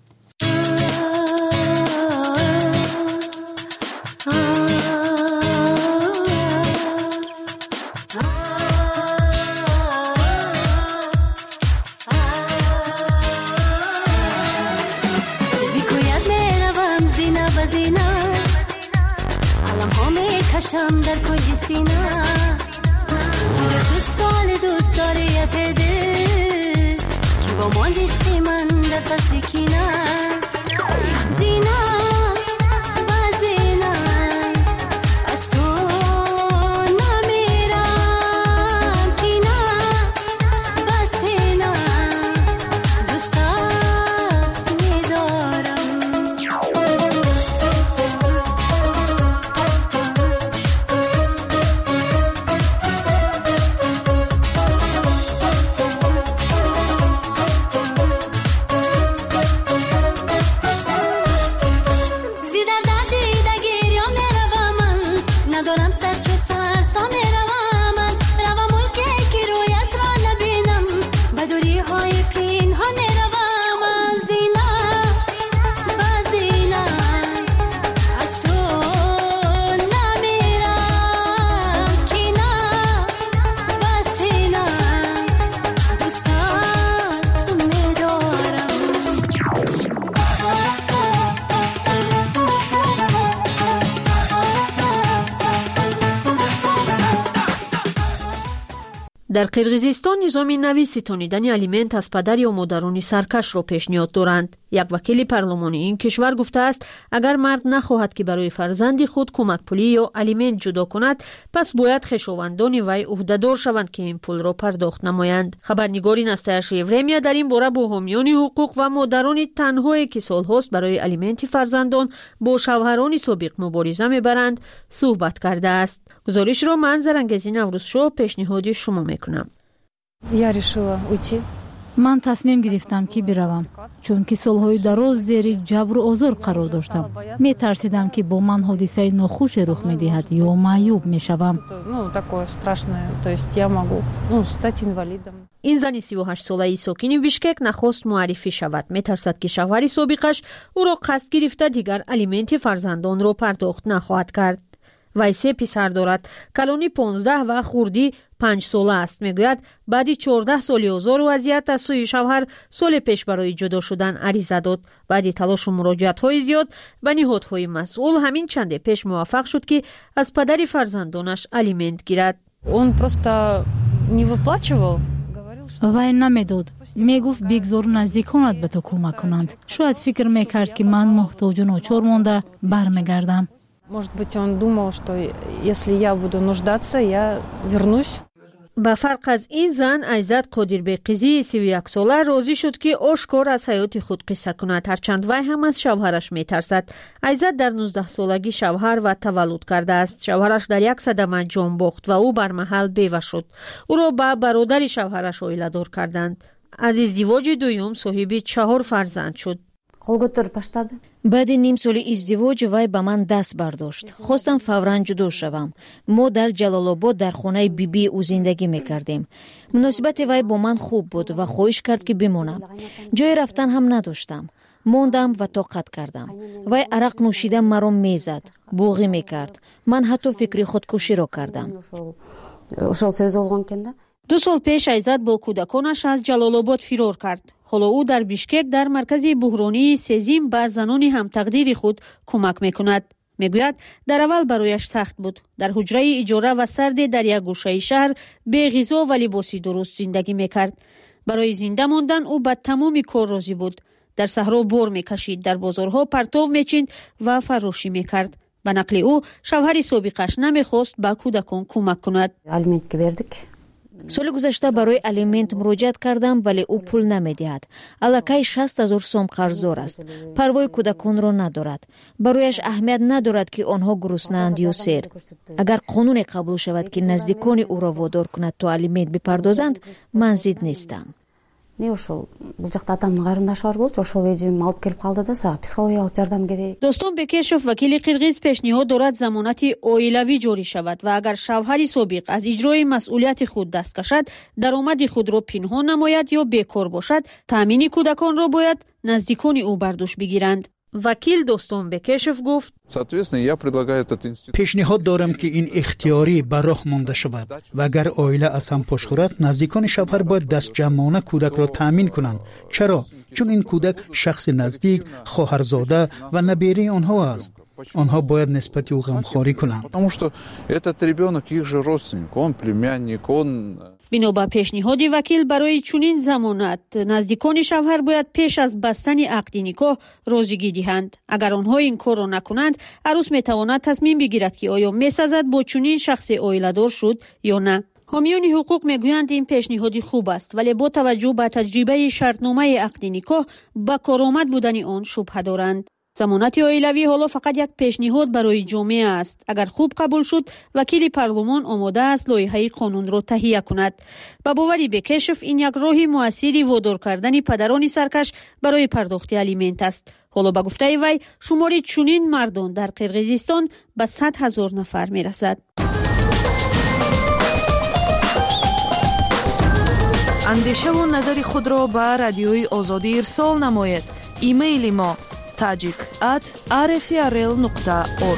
کشم در کل سینا کجا شد سال دوست داریت دل که با ما دشتی من در فصل کینا زینا با زینا از تو نمیرم کینا با سینا دوستات میدارم.
در قرقیزستان نظامی نوی ستانیدن الیمنت از پدر یا مادران سرکش را پیشنهاد دارند. یک وکیل پارلمانی این کشور گفته است اگر مرد نخواهد که برای فرزند خود کمک پولی یا الیمنت جدا کند پس باید خویشاوندان وی عهده‌دار شوند که این پول را پرداخت نمایند. خبرنگار نستایش یوریمیا در این باره با حامیان حقوق و مادران تنهایی که سالهاست برای الیمنت فرزندان با شوهران سابق مبارزه میبرند صحبت کرده است. گزارش را من زرنگزی نوروزشو پیشنهاد شما میکنم.
من تصمیم گرفتم که بروم چون که سالهای دراز زیر جبر و آزار قرار داشتم. می ترسیدم که با من حادثه ناخوش رخ می دهد یا معیوب می شوم.
این زن 38 ساله ساکن بیشکک نخواست معرفی شود. می ترسد که شوهر سابقش او را قصد گرفته دیگر الیمنت فرزندان را پرداخت نخواهد کرد. вай 3 писар дорад. калони 15 ва хурди 5 сола аст. мегӯяд баъди 14 соли озору азият аз сӯи шавҳар соли пеш барои ҷудо шудан ариза дод. баъди талошу муроҷиатҳои зиёд ба ниҳодҳои масъул ҳамин чанде пеш муваффақ шуд ки аз падари фарзандонаш алимент гирад.
Он просто не выплачивал.
вай намедод. мегуфт бигзор наздиконат ба ту кӯмак кунанд. шояд фикр мекард ки ман муҳтоҷу ночор монда бармегардам.
Может быть, он думал, что если я буду нуждаться, я вернусь.
ба фарқ аз ин зан Айзат Қодирбеқизии 31 сола розӣ шуд ки ошкор аз ҳаёти худ қисса кунад, ҳарчанд вай ҳам аз шавҳараш метарсад. Айзат дар 19 солагӣ шавҳар ва таваллуд кардааст. шавҳараш дар як садама ҷон бохт ва ӯ бармаҳал бева шуд. ӯро ба бародари шавҳараш оиладор карданд. аз издивоҷи дуюм соҳиби 4 фарзанд шуд.
баъди ним соли издивоҷ вай ба ман даст бардошт. хостам фавран ҷудо шавам. мо дар ҷалолобод дар хонаи бибии ӯ зиндагӣ мекардем. муносибати вай бо ман хуб буд ва хоҳиш кард ки бимонам. ҷои рафтан ҳам надоштам. мондам ва тоқат кардам. вай арақ нӯшида маро мезад, буғӣ мекард. ман ҳатто фикри худкуширо кардам.
2 сол пеш Айзат бо кӯдаконаш аз Ҷалолобод фирор кард. ҳоло ӯ дар Бишкек дар маркази буҳронии сезим ба занони ҳамтақдири худ кӯмак мекунад. мегӯяд дар аввал барояш сахт буд. дар ҳуҷраи иҷора ва сарде дар як гӯшаи шаҳр беғизо ва либоси дуруст зиндагӣ мекард. барои зинда мондан ӯ ба тамоми кор розӣ буд. дар саҳро бор мекашид, дар бозорҳо партов мечинд ва фарошӣ мекард. ба нақли ӯ шавҳари собиқаш намехост ба кӯдакон кӯмак кунад.
соли гузашта барои алимент муроҷиат кардам, вале ӯ пул намедиҳад. аллакай 60 000 сом қарздор аст. парвои кӯдаконро надорад. барояш аҳамият надорад ки онҳо гуруснанд ё сер. агар қонуне қабул шавад ки наздикони ӯро водор кунад то алимент бипардозанд, ман зид нестам.
не ошол бул жакта атамдын карындашы бар болчу, ошол эжим алып келип калды да, сага психологиялык жардам керек.
Достон Бекешев вакили қирғиз пешниҳод дорад замонати оилавӣ ҷорӣ шавад ва агар шавҳари собиқ аз иҷрои масъулияти худ даст кашад, даромади худро пинҳон намояд ё бекор бошад, таъмини кӯдаконро бояд наздикони ӯ бар дӯш бигиранд. вакил Достон Бекешев гуфт:
пешниҳод дорам ки ин ихтиёрӣ ба роҳ монда шавад ва агар оила аз ҳам пошхӯрад, наздикони шавҳар бояд дастҷамъона кӯдакро таъмин кунанд. чаро? чун ин кӯдак шахси наздик, хоҳарзода ва наберии онҳо аст. онҳо бояд нисбати ӯ ғамхорӣ кунанд.
бино ба пешниҳоди вакил барои чунин замонат наздикони шавҳар бояд пеш аз бастани ақди никоҳ розигӣ диҳанд. агар онҳо ин корро накунанд, арӯс метавонад тасмим бигирад ки оё месазад бо чунин шахсе оиладор шуд ё на. ҳомиёни ҳуқуқ мегӯянд ин пешниҳоди хуб аст, вале бо таваҷҷӯҳ ба таҷрибаи шартномаи ақди никоҳ ба коромад будани он шубҳа доранд. замонати оилавӣ ҳоло фақат як пешниҳод барои ҷомеа аст. агар хуб қабул шуд, вакили парлумон омода аст лоиҳаи қонунро таҳия кунад. ба бовари Бекешев ин як роҳи муассири водор кардани падарони саркаш барои пардохти алимент аст. ҳоло ба гуфтаи вай шумори чунин мардон дар Қирғизистон ба 100 000 нафар мерасад.
андешаву назари худро ба радиои озодӣ ирсол намоед. имейли мо tajik@rfrl.org.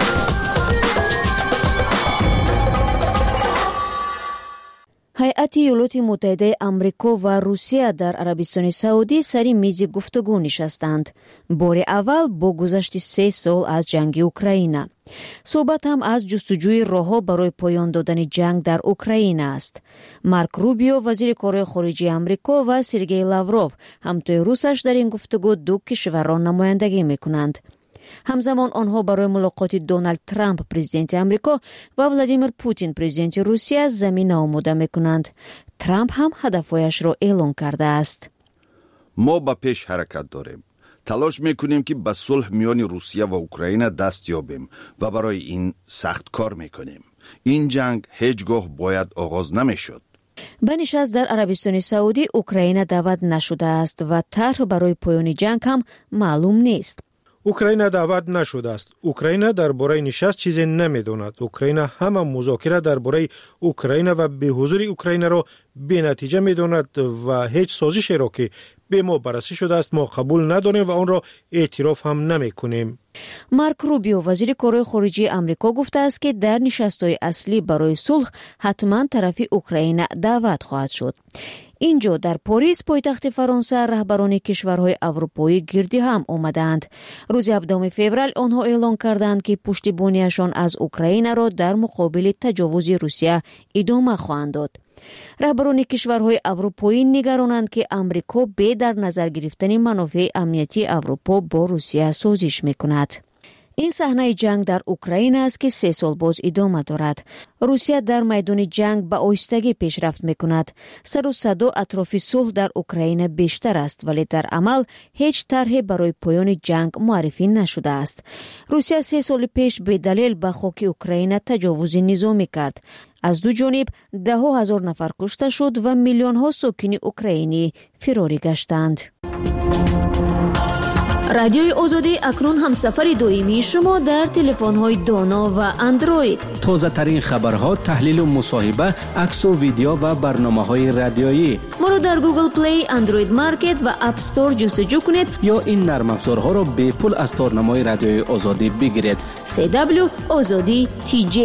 ҳайати иёлоти муттаҳидаи амрико ва русия дар арабистони саудӣ сари мизи гуфтугӯ нишастанд. бори аввал бо гузашти 3 сол аз ҷанги Украина. суҳбат ҳам аз ҷустуҷӯи роҳҳо барои поён додани ҷанг дар Украина аст. Марк Рубио, вазири кори хориҷии Амрико, ва Сергей Лавров, ҳамтои русаш дар ин гуфтугӯ ду кишварро намояндагӣ мекунанд. ҳамзамон онҳо барои мулоқоти Доналд Трамп, президенти Амрико, ва Владимир Путин, президенти Русия, замина омода мекунанд. Трамп ҳам ҳадафҳояшро эълон кардааст.
мо ба пеш ҳаракат дорем. талош мекунем ки ба сулҳ миёни Русия ва Украина даст ёбем ва барои ин сахт кор мекунем. ин ҷанг ҳеҷ гоҳ бояд оғоз намешуд.
ба нишаст дар Арабистони Саудӣ Украина даъват нашудааст ва тарҳ барои поёни ҷанг ҳам маълум нест.
اوکراین دعوت نشده است. اوکراین درباره نشست چیزی نمیداند. اوکراین همه مذاکره درباره اوکراین و به حضور اوکراین را بی‌نتیجه میداند و هیچ سازشی را که به ما بررسی شده است ما قبول نداریم و آن را اعتراف هم نمیکنیم.
مارک روبیو وزیر کارهای خارجی آمریکا گفته است که در نشست‌های اصلی برای صلح حتما طرف اوکراین دعوت خواهد شد. اینجا در پاریس پایتخت فرانسه رهبران کشورهای اروپایی گردی هم آمدند. روز 17 فوریه آنها اعلام کردند که پشتیبانیشان از اوکراین را در مقابل تجاوز روسیه ادامه خواهند داد. رهبران کشورهای اروپایی نگرانند که آمریکا به در نظر گرفتن منافع امنیتی اروپا با روسیه سازش میکند. این صحنه جنگ در اوکراین است که 3 سال باز ادامه دارد. روسیه در میدان جنگ به آهستگی پیشرفت میکند. سر و صدا اطراف صلح در اوکراین بیشتر است ولی در عمل هیچ طرحی برای پایان جنگ معرفی نشده است. روسیه 3 سال پیش به دلیل به خاک اوکراین تجاوز نظامی کرد. از دو جانب 10,000 نفر کشته شد و میلیون ها ساکن اوکراینی فراری گشتند. رادیوی آزادی اکنون هم سفر دائمی شما در تلفن‌های دانا و اندروید.
تازه ترین خبرها، تحلیل و مصاحبه، عکس و ویدیو و برنامه‌های رادیویی.
ما را در گوگل پلی، اندروید مارکت و اپ استور جستجو کنید
یا این نرم افزارها را به پول از تارنمای رادیوی آزادی بگیرید.
CW آزادی TJ.